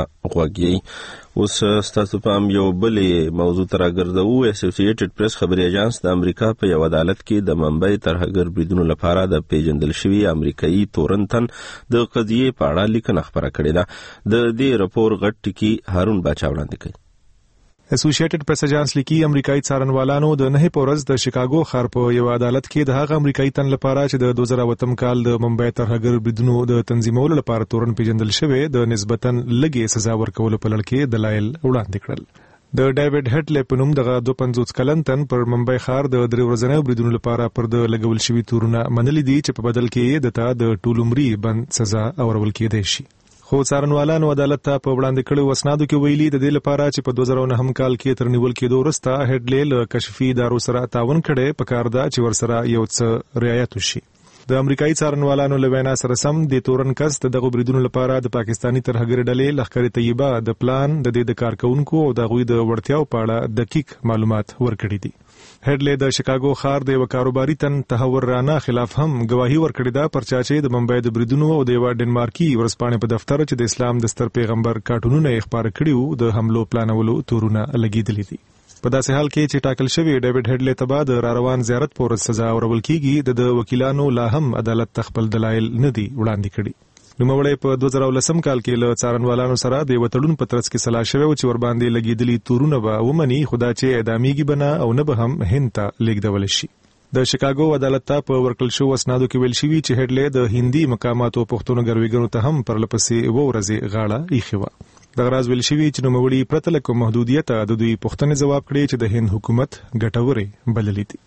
غوږی. اوس ستاسو پام یو بلې موضوع ته راګرځوو. اسوسییټډ پریس خبري اژانس د امریکا په یو عدالت کې د منبع ترهګر بریدونو لپاره د پیژندل شوي امریکایي تورنتن د قضیې په اړه لیکنه خبره کړې ده. د دې راپور غټ ټکی هارون باچا وړاندې کوي. اسوسییټډ پریس اژانس لیکي امریکایي څارنوالانو د 9 پورز د شیکاګو ښار په یو عدالت کې د هغه امریکایي تن لپاره چې د 2008 کال د منبع ترهګر بریدونو د تنظیمولو لپاره تورن پیژندل شوی د نسبتاً لږې سزا ورکولو په لړ کې دلایل وړاندې کړل. د ډیوډ هټلې په نوم دغه 250 کلن تن پر منبع ښار د 3 ورځې بریدونو لپاره پر د لګول شوی تورونه منلي دي چې په بدل کې د ټول عمري بند سزا اورول کېدای شي. خو څارنوالانو عدالت ته په وړاندې کړو اسنادو کې ویلي د دې لپاره چې په 2009 کال کې تر نیول کېدو وروسته هټلې له کشفي ادارو سره تعاون کړي په کار ده چې ورسره یو څه رعایت وشي. د امریکایي څارنوالانو له وینا سره سم د تورن کس دغه بریدونو لپاره د پاکستانی ترهګر ډلې لښکر طیبه د پلان د دې د کارکونکو او د غوي د وړتیاو په اړه دقیق معلومات ورکړي دي. هډلې د شیکاګو ښار د یو کاروباري تن تهور رانا خلاف هم گواهی ورکړې ده پر چاچې د منبع د بریدونو او د یو ډنمارکي ورځپاڼې په دفتر چې د اسلام د ستر پیغمبر کارټونونه یې خبر کړیو د حملو پلانولو تورونه لګیدلې دي. په داسې حال کې چې ټاکل شوی ډیوډ هډلې ته بعد را روان زیارت پور سزا اورول کیږي د وکیلانو لا هم عدالت تخپل دلایل نه دي وړاندې کړي. نوموړی په 2010 کال کې له څارنوالانو سره د وټړون په ترڅ کې سلا شوی چې ور باندې لګیدلي تورونه به ومني خدا چې اعداميږي بنا او نه به هم هند ته لیږدول شي. د شیکاګو عدالت ته په ورکل شو اسنادو کې ویل شوی چې هډلې د هندي مقاماتو پښتون ګرویګانو ته هم پر لپسې ورځي غاړه ایښې و. د غراز ویل شوی چې نوموړي پرته له کوم محدودیت د دوی پښتنې جواب کړي چې د هند حکومت ګټورې بللې دي.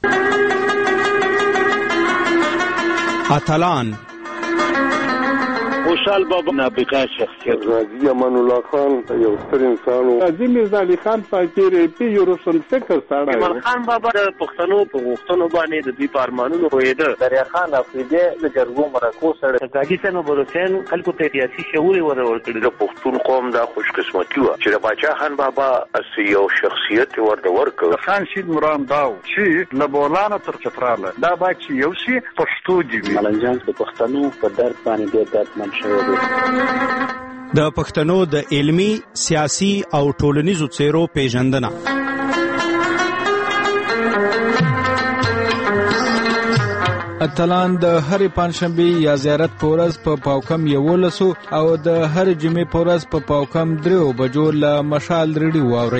اتلان خوشحال بابا نابغه شخصیت غازی امان الله خان یو ستر انسان و. غازی میرزا علي خان فقیر پی یو روشن فکر سره ایمان خان بابا د پښتنو په غوښتنو باندې د دوی په ارمانونو پوهېده. دریا خان افریدي د جرګو مرکو سره غازی سن برسن خلکو ته سیاسي شعور ورکړي. د پښتون قوم د خوش قسمتي و چې د باچا خان بابا اسی یو شخصیت ورکړ. خان شید مرام داو چې لبولانه تر چتراله دا باچ یو شی پښتو دی. ملنجان د پښتنو په درد باندې ډېر دردمن د پښتنو د علمی، سیاسي او ټولنیزو څیرو پیژندنه. اتلان د هرې پنځشنبې یا زیارت په ورځ په پاوکم 11 او د هرې جمعې په ورځ په پاوکم 3 بجو له مشال ریډیو واورئ.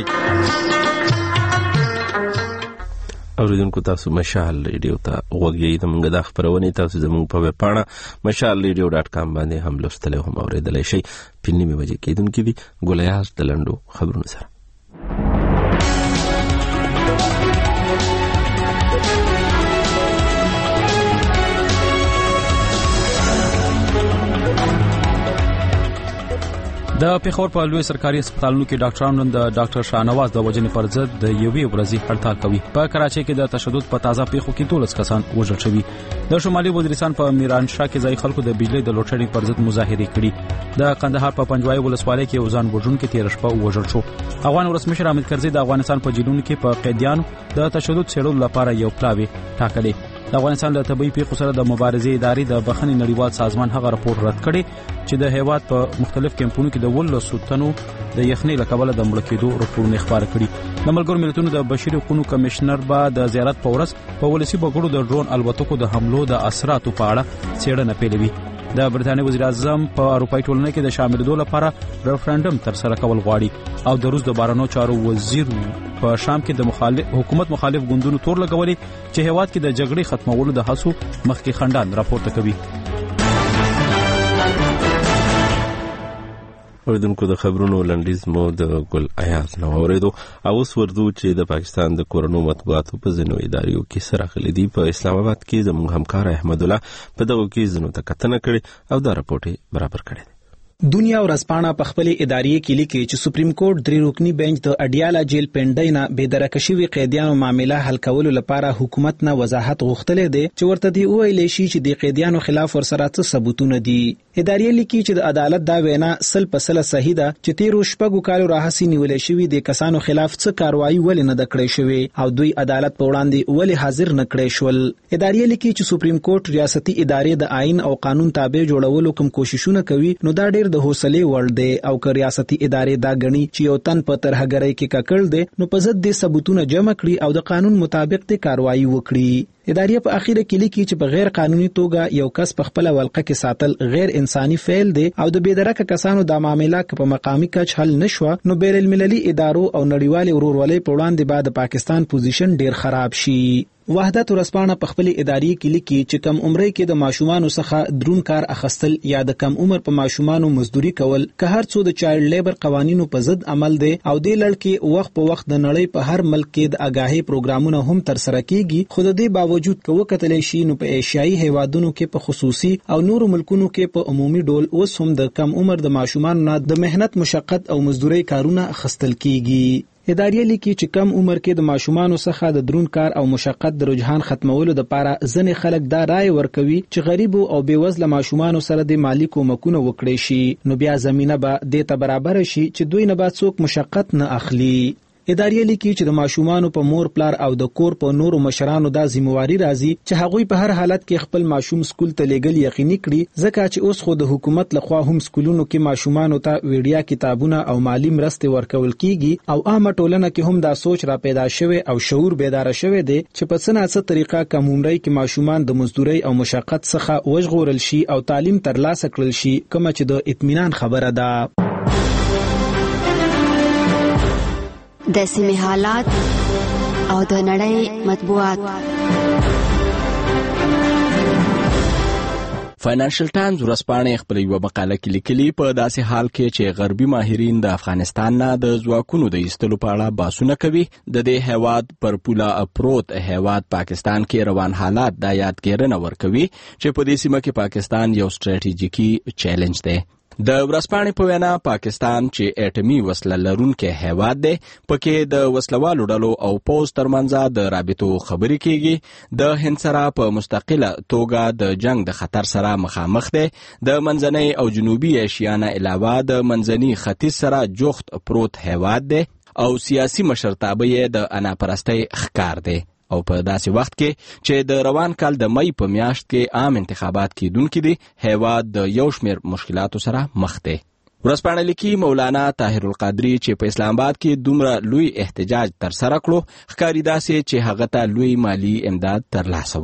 اوریدونکو تاسو مشال ریډیو ته غوږی د موږ د خبرونې تاسو زموږ په ویب پاڼه mashalradio.com باندې هم لوستلی هم اوریدلی شئ. په نیمې بجې کېدونکې دي. ګولیاز د لنډو خبرونو سره. د پیښور په لوی سرکاري هسپتالونو کې ډاکټرانو نن د ډاکټر شاهنواز د وژنې پر ضد د یوې ورځې هړتال کوي. په کراچۍ کې د تشدد په تازه پیښو کې 12 کسان وژل شوي. د شمالي وزیرستان په میرانشاه کې ځای خلکو د بجلی د لوډ شیډینګ پر ضد مظاهرې کړي. د قندهار په پنجوایي ولسوالۍ کې وزن وژونکي تیر شپه وژل شو. افغان ولسمشر حامد کرزي د افغانستان په جیلونو کې په قیدیانو د تشدد څېړلو لپاره یو پلاوی ټاکلی. د افغانستان د طبي پیښو سره د مبارزې ادارې د بخښنې نړیوال سازمان هغه راپور رد کړی چې د هیواد په مختلف کمپونو کې د 12 تنو د یخنۍ له کبله د مړه کېدو راپورونه خبر کړي. د ملګرو ملتونو د بشري حقوقو کمشنر به د زیارت په ورځ په ولسی بګړو د ډرون الوتکو د حملو د اثراتو په اړه څېړنه پیلوي. د برتانیې وزیر اعظم په اروپایي ټولنه کې د شاملېدو لپاره ریفرندم ترسره کول غواړي او د روس د بهرنیو چارو وزیر په شام کې د حکومت مخالف ګوندونو تور لګولي چې هیواد کې د جګړې ختمولو د هڅو مخکې خنډان راپورته کوي. اوریدونکو د خبرونو لنډیز مو د ګل ایاز نو اوریدو. اوس ورځو چې د پاکستان د کورونو مطبوعاتو په ځینو ادارو کې سره غلي دي. په اسلام آباد کې زموږ همکار احمد الله په دغه کې ځینو ته کتنه کړې او دا راپورټ برابر کړی. دنیا ورځپاڼه په خپل ادارې کې لیکي چې سپریم کورټ 3 رکنی بنچ د اډیالا جیل پنډای نه بې درکه شوي قیدیانو معامله حل کولو لپاره حکومت نه وضاحت غوښتلی دی چې ورته دی ویلی شي چې د قیدیانو خلاف ورسره څه ثبوتونه دي. ادارې لیکي چې د عدالت دا وینا 100% صحیح ده چې تیرو شپږو کالو راهیسې نیولې شوي د کسانو خلاف څه کاروایی ولې نه ده کړې شوې او دوی عدالت په وړاندې ولې حاضر نه کړې شول. ادارې لیکي چې سپریم کورټ ریاستي ادارې د آئین او قانون تابع جوړولو کوم کوششونه کوي نو دا ډېر د حوصلې وړ دی او که ریاستي ادارې دا غني چې یو تن په ترهګرۍ کې ککړ دی نو په ضد د ثبوتونه جمع کړي او د قانون مطابق د کاروایی وکړي. ادارې په اخیره کې لیکي چې په غیر قانوني توګه یو کس په خپل ولقه کې ساتل غیر انساني فعل دی او د بې درکه کسانو د معاملې کې په مقامي کچ حل نشو نو بین المللي ادارو او نړیوال ورورولۍ په وړاندې بعد پاکستان پوزیشن ډیر خراب شي. وحدت ورځپاڼه په خپل ادارې کې لیکي چې کم عمرۍ کې د ماشومانو څخه درون کار اخیستل یا د کم عمر په ماشومانو مزدوري کول که هر څو د چایلډ لیبر قوانینو په ضد عمل دی او د لړکې وخت په وخت د نړۍ په هر ملک کې د آگاهي پروګرامونه هم تر سره کیږي. خو د دې باوجود که وکتل شي نو په ایشیایي هیوادونو کې په خصوصي او نورو ملکونو کې په عمومي ډول اوس هم د کم عمر د ماشومانو نه د مهنت مشقت او مزدوري کارونه اخیستل کیږي. ادارې لیکي چې کم عمر کې د ماشومانو څخه د درون کار او مشقت د رجحان ختمولو لپاره ځینې خلک دا رائے ورکوي چې غریب او بیوزله ماشومانو سره د مالی کومکونه وکړي شي نو بیا زمينه به د ته برابر شي چې دوی نه به څوک مشقت نه اخلي. ادارې لیکي چې د ماشومانو په مور پلار او د کور په نورو مشرانو دا ذمہواری راځي چې هغوی په هر حالت کې خپل ماشوم سکول ته لېږل یقیني کړي ځکه چې اوس خو د حکومت لخوا هم سکولونو کې ماشومانو ته ویډیا کتابونه او مالی مرستې ورکول کیږي او عامه ټولنه کې هم دا سوچ را پیدا شوی او شعور بیدار شوی دی چې په څه نه څه طریقه کم عمرۍ کې ماشومان د مزدورۍ او مشقت څخه وژغورل شي او تعلیم ترلاسه کړل شي کوم چې د اطمینان خبره ده. د سیمې حالات او د نړۍ مطبوعات. فاینانشل ټایمز ورځپاڼه خپل یو مقاله کې لیکلي په داسې حال کې چې غربي ماهرین د افغانستان نه د ځواکونو د ایستلو په اړه بحثونه کوي د دې هیواد پر پوله پروت هیواد پاکستان کې روان حالات د یادګیرنه ورکوي چې په دې سیمه کې پاکستان یو ستراتیژیکي چیلنج دی. د ورځپاڼې په وینا پاکستان چې اټومي وسله لرونکی هیواد دی پکې د وسلوالو ډلو او پوز ترمنځ د رابطو خبرې کیږي. د هند سره په مستقله توګه د جنگ د خطر سره مخامخ دی. د منځنۍ او جنوبي ایشیا نه علاوه د منځني ختیځ سره جوخت پروت هیواد دی او سیاسي مشرتابه یې د اناپرستۍ ښکار دی او په داسې وخت کې چې د روان کال د مئی په میاشت کې عام انتخابات کېدونکي دي هیواد د یو شمېر مشکلاتو سره مخ دی. ورځپاڼه لیکي مولانا طاهر القادری چې په اسلام آباد کې دومره لوی احتجاج ترسره کړو ښکاري داسې چې هغه ته لوی مالی امداد ترلاسه و.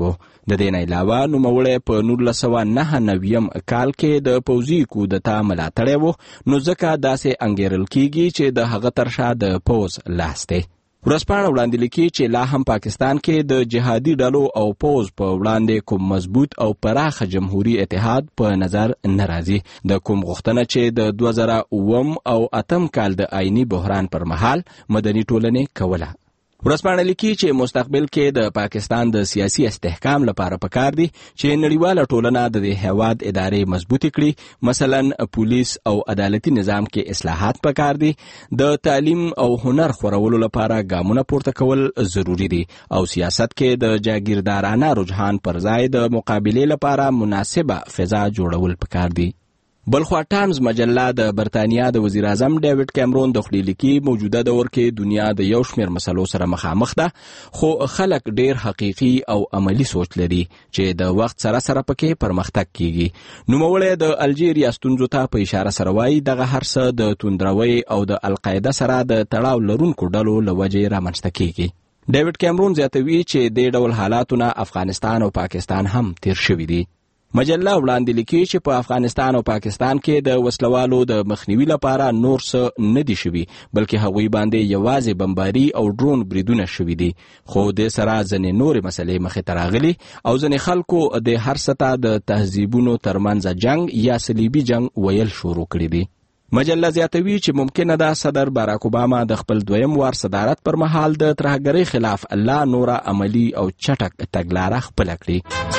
د دې نه علاوه نوموړی په 1999 کال کې د پوځي کودتا ملاتړی و، نو ځکه داسې انګیرل کیږي چې د هغه تر شا د پوځ لاس دی. ورځپاڼه وړاندې لیکي چې لا هم پاکستان کې د جهادي ډلو او پوځ په وړاندې کوم مضبوط او پراخه جمهوریت اتحاد په نظر نه راځي. د کوم غوښتنه چې د 2007 او 8 کال د آئینی بحران پر مهال مدني ټولنې کوله. ورځپاڼه لیکي چې مستقبل کې د پاکستان د سیاسي استحکام لپاره پکار دي چې نړیواله ټولنه د دې هیواد ادارې مضبوطې کړي، مثلا پولیس او عدالتي نظام کې اصلاحات پکار دي، د تعلیم او هنر خورولو لپاره ګامونه پورته کول ضروری دي او سیاست کې د جاگیردارانه رجحان پر ځای د مقابلې لپاره مناسبه فضا جوړول پکار دي. بلخوا ټایمز مجله د برتانیا د وزیر اعظم ډیوډ کیمرون د خلیلي کې موجوده دور کې دنیا د یو شمېر مسلو سره مخامخ ده، خو خلک ډیر حقیقي او عملی سوچ لري چې د وخت سره سره پکې پرمختګ کیږي. نوموړی د الجیریا ستونزو ته په اشاره سره وایي دغه هر څه د توندروي او د القاعده سره د تړاو لرونکو ډلو له وجې رامنځته کیږي. ډیوډ کیمرون زیاتوي چې د ډول حالاتونه افغانستان او پاکستان هم تیر شوي دي. مجله وړاندې لیکي چې په افغانستان او پاکستان کې د وسلوالو د مخنیوي لپاره نور څه نه دي شوي، بلکې هغوی باندې یوازې بمباري او ډرون بریدونه شوي دي. خو د سره ځنې نورې مسلې مخې ته راغلي او ځنې خلکو د هر څه ته د تهذیبونو ترمنځ جنگ یا صلیبي جنگ ویل شروع کړي دي. مجله زیاتوي چې ممکنه ده صدر باراک اوباما د خپل دویم وار صدارت پر مهال د ترهګرۍ خلاف لا نوره عملی او چټک تګلاره خپله کړي.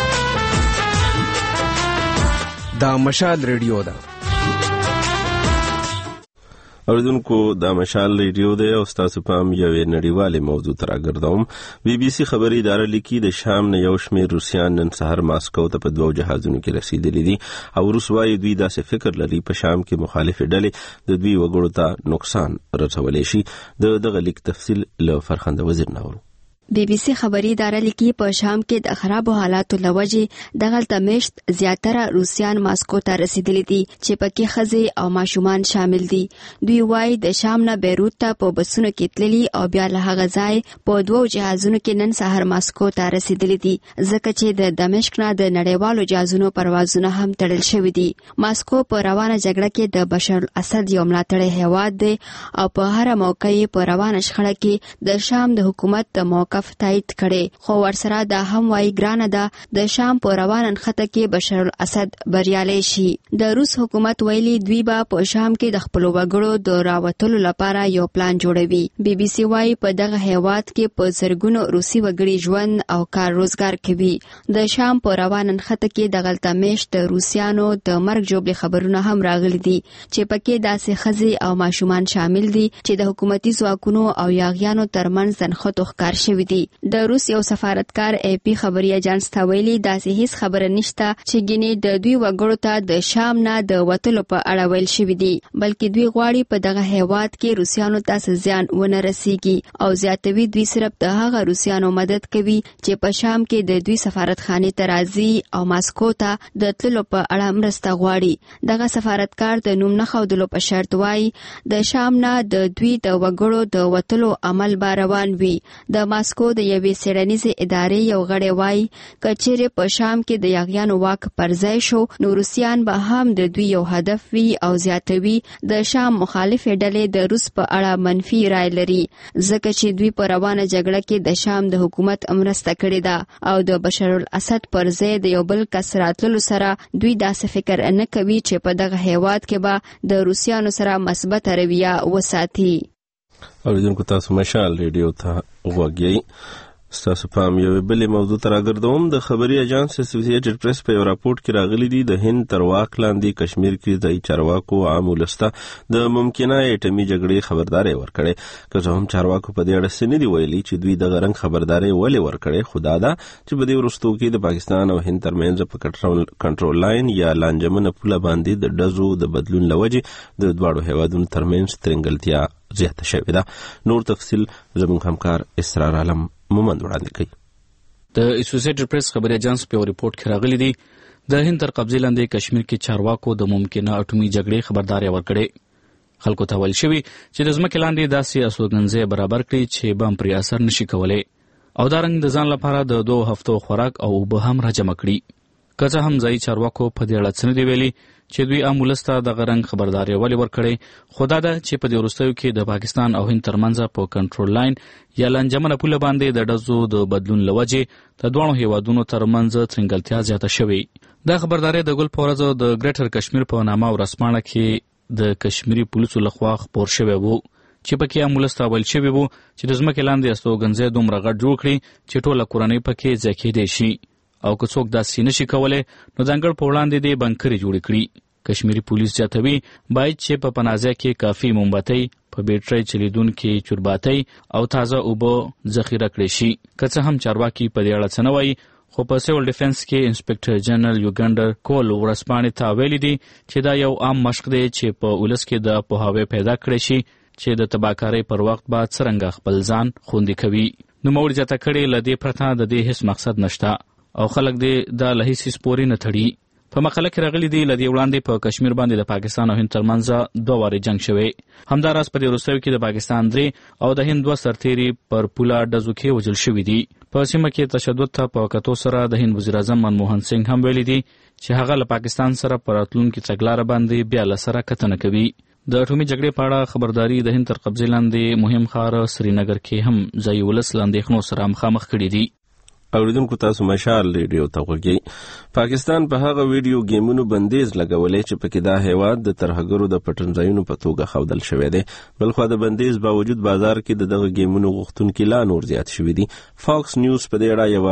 دا مشال ریډیو ده. اوریدونکو دا مشال ریډیو دی او ستاسو پام یوې نړیوالې موضوع ته راګرځوم. بي بي سي خبري اداره لیکي د شام نه یو شمېر روسیان نن سهار ماسکو ته په 2 جهازونو کې رسیدلي دي او روس وايي دوی داسې فکر لري په شام کې مخالفې ډلې د دوی وګړو ته نقصان رسولی شي. دغه لیک تفصیل له فرخنده وزیر نورو. بي بي سي خبري اداره لیکي په شام کې د خرابو حالاتو لوجې دغلته میشت زیاتره روسیان ماسکو ته رسیدلي دي چې پکې ښځې او ماشومان شامل دي. دوی وايي د شام نه بیروت ته په بسونو کې تللي او بیا له هغه ځای په 2 جهازونو کې نن سهار ماسکو ته رسیدلي دي، ځکه چې د دمشق نه د نړیوالو جهازونو پروازونه هم تړل شوي دي. ماسکو په روانه جګړه کې د بشار الاسد یو ملاتړی هیواد دی او په هر موقع په روانه شخړه کې د شام د حکومت د موقف تایید کړي، خو ورسره دا هم وايي ګرانه ده د شام په روان نښته کې بشار الاسد بریالی شي. د روس حکومت ویلي دوی به په شام کې د خپلو وګړو د راوتلو لپاره یو پلان جوړوي. بي بي سي وايي په دغه هیواد کې په زرګونو روسي وګړي ژوند او کار روزګار کوي. د شام په روان نښته کې دغلته میشت د روسیانو د مرګ جوړې خبرونه هم راغلي دي چې پکې داسې ښځې او ماشومان شامل دي چې د حکومتي ځواکونو او یاغیانو ترمنځ نښتو ښکار شوي دي. د روس یو سفارتکار اي پي خبري اجانس ته ویلي داسې هیڅ خبره نشته چې ګینه د دوی وګړو ته د شام نه د وتلو په اړه ویل شوی دي، بلکې دوی غواړي په دغه هیواد کې روسیانو ته زیان ونه رسیږي او زیاتوي دوی صرف د هغه روسیانو مدد کوي چې په شام کې د دوی سفارتخانه ته راځي او ماسکو ته د تللو په اړه مرسته غواړي. دغه سفارتکار د نوم نه ښودلو په شرط وایي د شام نه د دوی د وګړو د وتلو عمل به روان وي. د ماسکو د یوې څېړنیزې ادارې یو غړی وایي که چیرې په شام کې د یاغیانو واک پر ځای شو نو روسیان به هم د دوی یو هدف وي او زیاتوي د شام مخالفې ډلې د روس په اړه منفي رای لري، ځکه چې دوی په روانه جګړه کې د شام د حکومت مرسته کړې ده او د بشار الاسد پر ځای د یو بل کس راتللو سره دوی داسې فکر نه کوي چې په دغه هیواد کې به د روسیانو سره مثبت رویه وساتي. اوریدونکو تاسو مشال ریډیو ته غوږی. ستاسو پام یو بلې موضوع ته راګرځوم. د خبري اجانس اسوسییټډ پریس په یو راپورټ کې راغلي دي د هند تر واک لاندې کشمیر کې ځایي چارواکو عام ولسته د ممکنه اټومي جګړې خبرداري ورکړې، که څه هم چارواکو په دې اړه څه نه دي ویلي چې دوی دغه رنګ خبرداري ولې ورکړې. خو دا ده چې په دې وروستو کې د پاکستان او هند ترمنځ په کنټرول لاین یا لانجمنه پوله باندې د ډزو د بدلون لوجې د دواړو هیوادونو ترمنځ ترنګلتیا زیاته شوې ده. نور تفصیل زموږ همکار اسرار عالم مومند وړاندې کوي. د اسوسییټډ پریس خبري اجانس په ریپورت کې راغلي دي د هند تر قبضې لاندې کشمیر کې چارواکو د ممکنه اټومي جګړې خبرداري ورکړې. خلکو ته ویل شوي چې د ځمکې لاندې داسې استوګنځای برابر کړي چې بم پرې اثر نشي کولی. او دا رنګ د ځان لپاره د 2 هفتو خوراک او اوبه هم راجمع کړي. که څه هم ځایي چارواکو په دې اړه څه نه دي ویلي چې دوی عام ولس ته دغه رنګ خبرداری ولې ورکړې، خو دا ده چې په دې وروستیو کې د پاکستان او هند ترمنځ په کنټرول لاین یا لنجمنه پوله باندې د ډزو د بدلون له وجې د دواړو هیوادونو ترمنځ ترنګلتیا زیاته شوې. دا خبرداری د ګل په ورځ د ګریټر کشمیر په نامه ورځپاڼه کې د کشمیري پولیسو لخوا خپور شوی و چې پکې عام ولس ته ویل شوي وو چې د ځمکې لاندې استوګنځی دومره غټ جوړ کړي چې ټوله کورنۍ پکې ځای کېدی شي، او که څوک داسې نشي کولی نو ځانګړ په وړاندې دې بنکرې جوړې کړي. کشمیري پولیس زیاتوي باید چې په پنازه کې کافي مومبتۍ، په بیټرۍ چلیدونکې چورباتۍ او تازه اوبه ذخیره کړې شي. که څه هم چارواکي په دې اړه څه نه وایي، خو په سیول ډیفنس کې انسپکټر جنرال یوګنډر کول ورځپاڼې ته ویلي دي چې دا یو عام مشق دی چې په ولس کې د پوهاوی پیدا کړی شي چې د تباکارۍ پر وخت بعد څرنګه خپل ځان خوندي کوي. نوموړي زیاته کړې له دې پرته د دې هیڅ مقصد نشته او خلک دې د له هیڅ پورې نه تړي. په مقاله کې راغلي دي له دې وړاندې په کشمیر باندې د پاکستان او هند ترمنځ 2 وارې جنگ شوی. همداراز په دې وروستیو کې د پاکستان 3 او د هند 2 سرتیري پر پوله ډزو کې وژل شوي دي. په سیمه کې تشدد ته په کتو سره د هند وزیر اعظم منموهن سنگ هم ویلي دي چې هغه له پاکستان سره په راتلونکي څګلاره باندې بیا له سره کتنه کوي. د اټومي جګړې په اړه خبرداري د هند تر قبضې لاندې مهم ښار سرینګر کې هم ځایي ولس له اندېښنو سره مخامخ کړي دي. اوریدونکو تاسو مشال ریډیو ته غوږی. پاکستان په هغه ویډیو گیمونو بندیز لګولې چې پکې دا هیواد د ترهګرو د پټنځایونو په توګه ښودل شوی دی. بلخو د بندیز باوجود بازار کې دغه گیمونو غوښتونکي لا نور زیات شوي دي. فاکس نیوز په دې اړه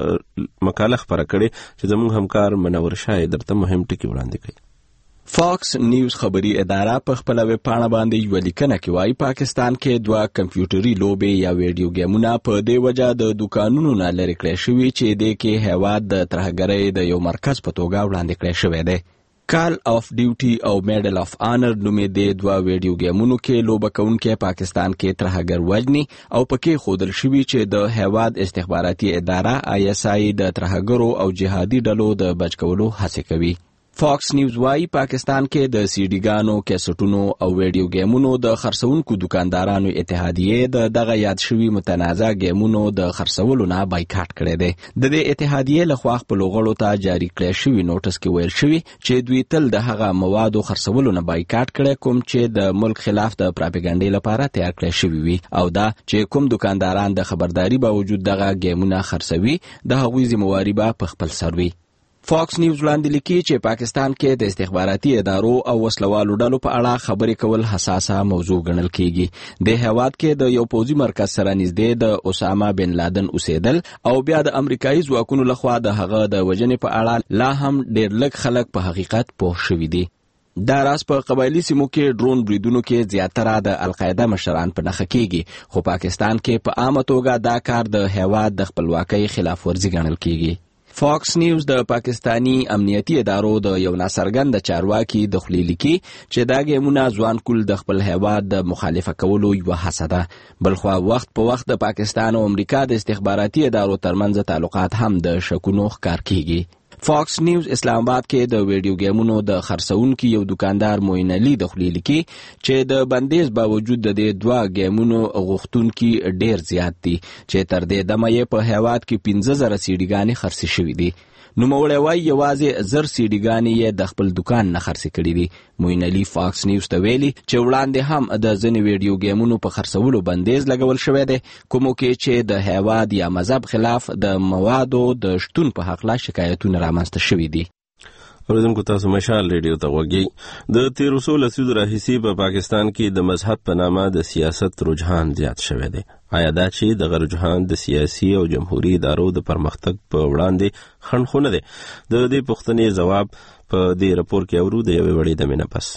یوه مقاله خپره کړې چې زموږ همکار منور شاه درته مهم ټکي وړاندې کوي. فاکس نیوز خبري اداره په خپل ویب پاڼه باندې یو لیکنه کې وایي پاکستان کې 2 کمپیوټري لوبې یا ویډیو گیمونه په دې وجه د دکانونو نه لري کړی شوي چې د کې هیواد د ترهګرۍ د یو مرکز په توګه وړاندې کړی شوی دی. کال اف ډیوټي او میډل اف آنر نومې د 2 ویډیو گیمونو کې لوبه کوونکي پاکستان کې ترهګر وژني او پکې ښودل شوي چې د هیواد استخباراتي اداره ISI د ترهګرو او جهادي ډلو د بچ کولو هڅه کوي. فاکس نیوز وايي پاکستان کې د سیډیګانو، کیسټونو او ویډیو گیمونو د خرڅونکو دکاندارانو اتحادیه د دغه یاد شوي متنازع گیمونو د خرڅولو نه بایکاټ کړی دی. د دې اتحادیه لخوا خپل غړو ته جاری کړی شوی نوټس کې ویل شوی چې دوی تل د هغه موادو خرڅولو نه بایکاټ کړي کوم چې د ملک خلاف د پروپاګاندا لپاره تیار کړی شوی وي، او دا چې کوم دکانداران د خبرداري باوجود دغه گیمونه خرڅوي د هغوی ذمہواری به په خپل سر وي. فاکس نیوز وړاندې لیکي چې پاکستان کې د استخباراتي ادارو او وسلوالو ډلو په اړه خبرې کول حساسه موضوع ګڼل کیږي. د هیواد کې د یو پوځي مرکز سره نږدې د اسامه بن لادن اوسېدل او بیا د امریکایي ځواکونو لخوا د هغه د وژنې په اړه لا هم ډېر لږ خلک په حقیقت پوه شوي دي. دا راز په قبایلی سیمو کې ډرون بریدونو کې زیاتره د القاعده مشران په نښه کیږي، خو پاکستان کې په عامه توګه دا کار د هیواد د خپلواکۍ خلاف ورزي ګڼل کیږي. فاکس نیوز د پاکستانی امنیتي ادارو د یو ناڅرګند چارواکي د خولې لیکي چې دا گیمونه ځوان کول د خپل هیواد د مخالفه کولو یو هڅه ده. بلخو وخت په وخت د پاکستان او امریکا د استخباراتي ادارو ترمنځ تعلقات هم د شکونو ښکار کیږي. فاکس نیوز اسلام آباد کې د ویډیو گیمونو د خرڅونکي یو دکاندار موین علي د خولې لیکي چې د بندیز باوجود د دې 2 گیمونو غوښتونکي ډیر زیات دي چې تر دې دمه یې په هیواد کې 15,000 سیډیګانې خرڅې شوې دي. نوموړی وایي یوازې 1000 سیډیګانې یې د خپل دکان نه خرڅې کړي دي. موین علي فاکس نیوز ته ویلي چې وړاندې هم د ځینې ویډیو گیمونو په خرڅولو بندیز لګول شوی دی، کومو کې چې د هیواد یا مذهب خلاف د موادو د شتون په حقله شکایتونه رامنځته شوي دي. اوریدونکو تاسو مشال ریډیو ته غوږی. د 1300 لسیزو راهیسې په پاکستان کې د مذهب په نامه د سیاست رجحان زیات شوی دی. آیا دا چې دغه رجحان د سیاسي او جمهوریت ادارو د پرمختګ په وړاندې خنډ خو نه دی؟ د دې پوښتنې ځواب په دې راپور کې اورو د یوې وړې دمې نه پس.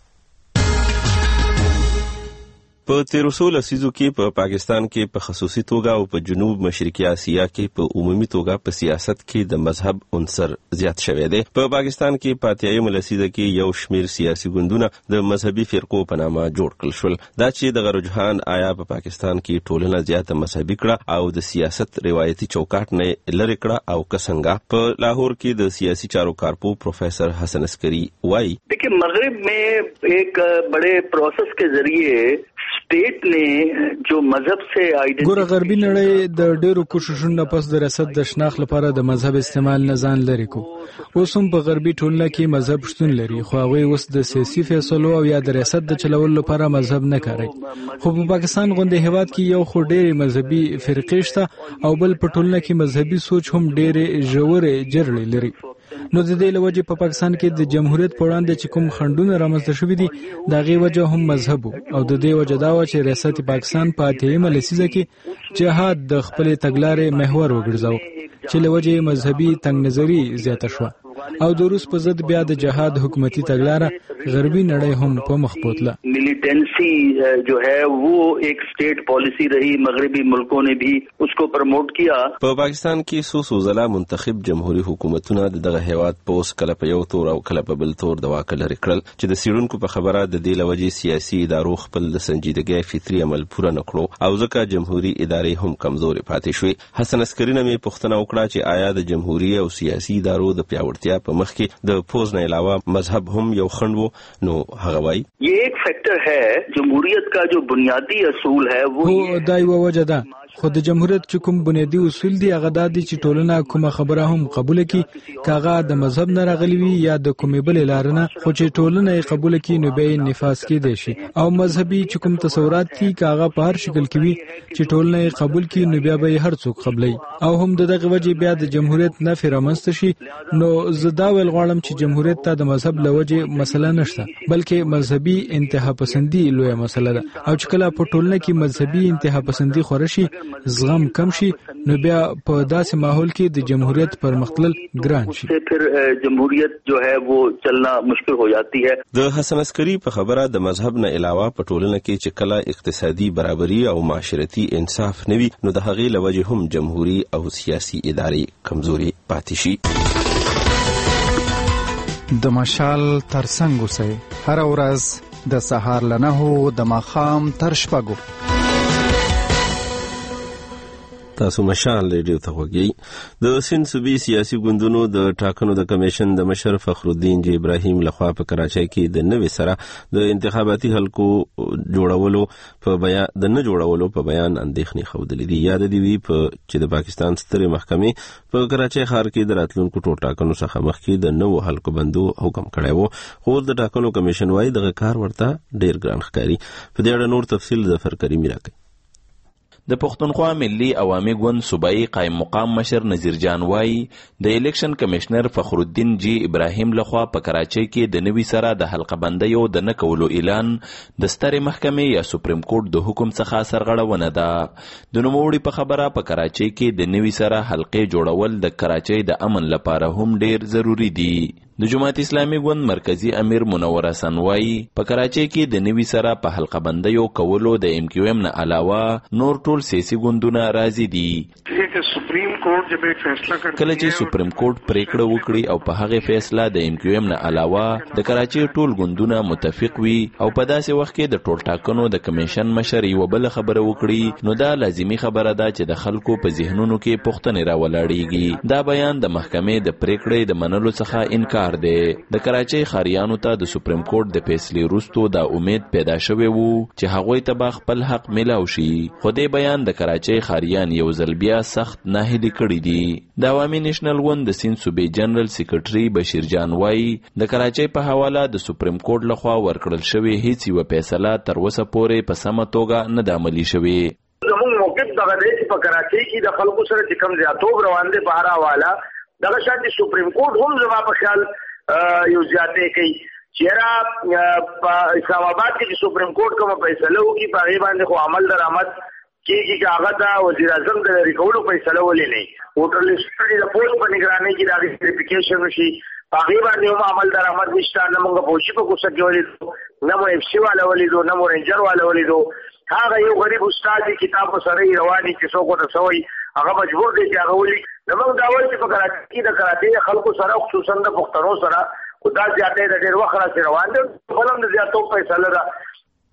په 1300 لسیزو کې په پاکستان کې په خصوصي توګه او په جنوب مشرقي اسیا کې په عمومي توګه په سیاست کې د مذهب عنصر زیات شوی دی. په پاکستان کې په 80 لسیزه کې یو شمیر سیاسي ګوندونه د مذهبي فرقو په نامه جوړ کړل شول. دا چې دغه رجحان آیا په پاکستان کې ټولنه زیاته مذهبي کړه او د سیاست روایتي چوکاټ نه لرې کړه او څنګه؟ په لاهور کې د سیاسي چارو کارپو پروفیسر حسن عسکری وايي देखिए मगरिब में एक बड़े प्रोसेस के जरिए स्टेट ने जो मजहब से ګوره غربي نړۍ د ډیرو کوششونو پس د رسد د شناخت لپاره د مذهب استعمال نه ځان لري کو. اوس هم په غربي ټولنه کې مذهب شتون لري، خو هغه اوس د سیاسي فیصلو او یا د رسد د چلولو لپاره مذهب نه کوي. خو په پاکستان غونډه هیواد کې یو خو ډېری مذهبي فرقې شته او بل په ټولنه کې مذهبي سوچ هم ډېرې ژورې جرړې لري. نو د دې لوجه په پاکستان کې د جمهوریت په وړاندې چې کوم خنډونه رامنځته شوي دي دا غي وجه هم مذهب او د دې وجه دا و چې ریاست پاکستان په 8مه لسیزه کې جهاد د خپل تګلارې محور وګرځاو چې لوجه مذهبي تنگ نظری زیاته شو او د روس په ضد بیا د جهاد حکومتي تګلارې غربي نړۍ هم په مخ بوتله. मिलिटेंसी जो है वो एक स्टेट पॉलिसी रही, मगरबी मुल्कों ने भी उसको प्रमोट किया. په پاکستان کې څو ځله منتخب جمهوریت حکومتونه دغه هیواد په اوس کله په یو تور او کله په بل تور د واک لري کړل چې د سیړونکو په خبره د دې لوجې سیاسي ادارو خپل د سنجیدګۍ فطري عمل پوره نکړو او ځکه جمهوریت ادارې هم کمزورې پاتې شوې. حسن عسکری نه مې پوښتنه وکړه چې آیا د جمهوریت او سیاسي ادارو د پیاوړتیا په مخ کې د پوز نه علاوه مذهب هم یو خنډ وو. نو هغه وایي یہ ایک فیکٹر ہے جمہوریت کا جو بنیادی اصول ہے وہ دا یو وجه ده. خو د جمهوریت چې کوم بنیادی اصول دي هغه د چې ټولنه کومه خبره هم قبول کړي کاغه د مذهب نه راغلی وي یا د کومې بل لارنه، خو چې ټولنه یې قبول کړي نو به نفاذ کې دي شي. او مذهبي چې کوم تصورات دي کاغه په هر شکل کې وي چې ټولنه یې قبول کړي نو بیا به هر څوک قبلي او هم دغه وجه بیا د جمهوریت نه فرامنست شي. نو زدا ول غواړم چې جمهوریت ته د مذهب لوجه مسله نشته بلکې مذهبي انتها پسندي لوی مسله ده او چې کله په ټولنه کې مذهبي انتها پسندي خورشي زغم کم شي نو بیا په داسې ماحول کې د جمهوریت پر مختلل ګران شي. پھر جمهوریت جو ہے وہ چلنا مشکل ہو جاتی ہے. د حسن عسکری په خبره د مذهب نه علاوه په ټولنه کې چې کله اقتصادي برابري او معاشرتي انصاف نوي نو د هغې لوجه هم جمهوریت او سیاسي ادارې کمزوري پاتې شي. د مشال ترڅنګ اوسئ هر ورځ د سهار له 9 د ماښام تر 6. تاسو مشال ریډیو ته وګورئ. د سند صوبې سیاسي ګوندونو د ټاکنو د کمیشن د مشر فخرالدین جی ابراهیم لخوا په کراچۍ کې د نوې سره د انتخاباتي حلقو جوړولو په بیان اندېښنې ښودلې دي. یاد دی وی په چې د پاکستان سترې محکمې په کراچۍ ښار کې د راتلونکو ټول ټاکنو څخه مخکې د نوو حلقو بندو حکم کړی وو، خو د ټاکنو کمیشن وايي دغه کار ورته ډیر ګران ښکاري. په دې اړه نور تفصیل ظفر کریمي راکړي. د پښتونخوا ملي عوامي ګوند صوبایي قائم مقام مشر نذیر جان وایي د الیکشن کمشنر فخرالدین جی ابراهیم لخوا په کراچۍ کې د نوي سره د حلقه بندیو د نه کولو اعلان د سترې محکمې یا سپریم کورټ د حکم څخه سرغړونه ده. د نوموړي په خبره په کراچۍ کې د نوي سره حلقې جوړول د کراچۍ د امن لپاره هم ډیر ضروری دي. د جماعت اسلامي ګوند مرکزی امیر منور حسن وایي په کراچۍ کې د نوي سره په حلقه بندیو کولو د ایم کیو ایم نه علاوه نور ټول سیاسي ګوندونه راضي دي. کله چې سپریم کورټ پریکړه وکړي او په هغه فیصله د ایم کیو ایم نه علاوه د کراچۍ ټول ګوندونه متفق وي او په داسې وخت کې د ټول ټاکنو د کمیشن مشر یو بل خبره وکړي نو دا لازمي خبره ده چې د خلکو په ذهنونو کې پوښتنې راولاړېږي. دا بیان د محکمې د پریکړې د منلو څخه انکار دی. د کراچۍ ښاریانو ته د سپریم کورټ د فیصلې وروسته دا امید پیدا شوی وو چې هغوی ته به خپل حق ملاو شي، خو دې بیان د کراچۍ ښاریان یو ځل بیا سخت ناهیلي کړي دي. د عوامي نیشنل ګوند د سند صوبې جنرال سیکرټري بشیر جان وایي د کراچۍ په حواله د سپریم کورټ لخوا ورکړل شوې هیڅ یوه فیصله تر اوسه پورې په سمه توګه نه ده عملي شوې. زموږ موقف دغه دی چې په کراچۍ کې د خلکو سره چې کوم زیاتوب روان دی په هر حواله دغه شان چې سپریم کورټ هم زما په خیال یو زیاتې کوي. چیرې په اسلام آباد کې چې سپریم کورټ کومه فیصله وکړي په هغې باندې خو عمل درآمد کېږي چې هغه ته وزیر اعظم د لرې کولو فیصله ولې نه ووټر لیسټ د پوسټ په نګرانۍ کې د هغې ویریفیکیشن وشي په هغې باندې هم عمل درآمد نشته. نه موږ فوجي په کوڅه کې ولیدو، نه مو اف سی والا ولیدو، نه مو رینجر والا ولیدو. هغه یو غریب استاد کتاب په سره یې روان دي چې څوک ورته سوی هغه مجبور دی چې هغه ولیکي. نو موږ دا وایو چې په کراچۍ کې د کراچۍ خلکو سره خصوصا د پښتنو سره خو دا زیاتې د ډېر وخت راځي روان دي بل هم د زیاتو فیصله ده.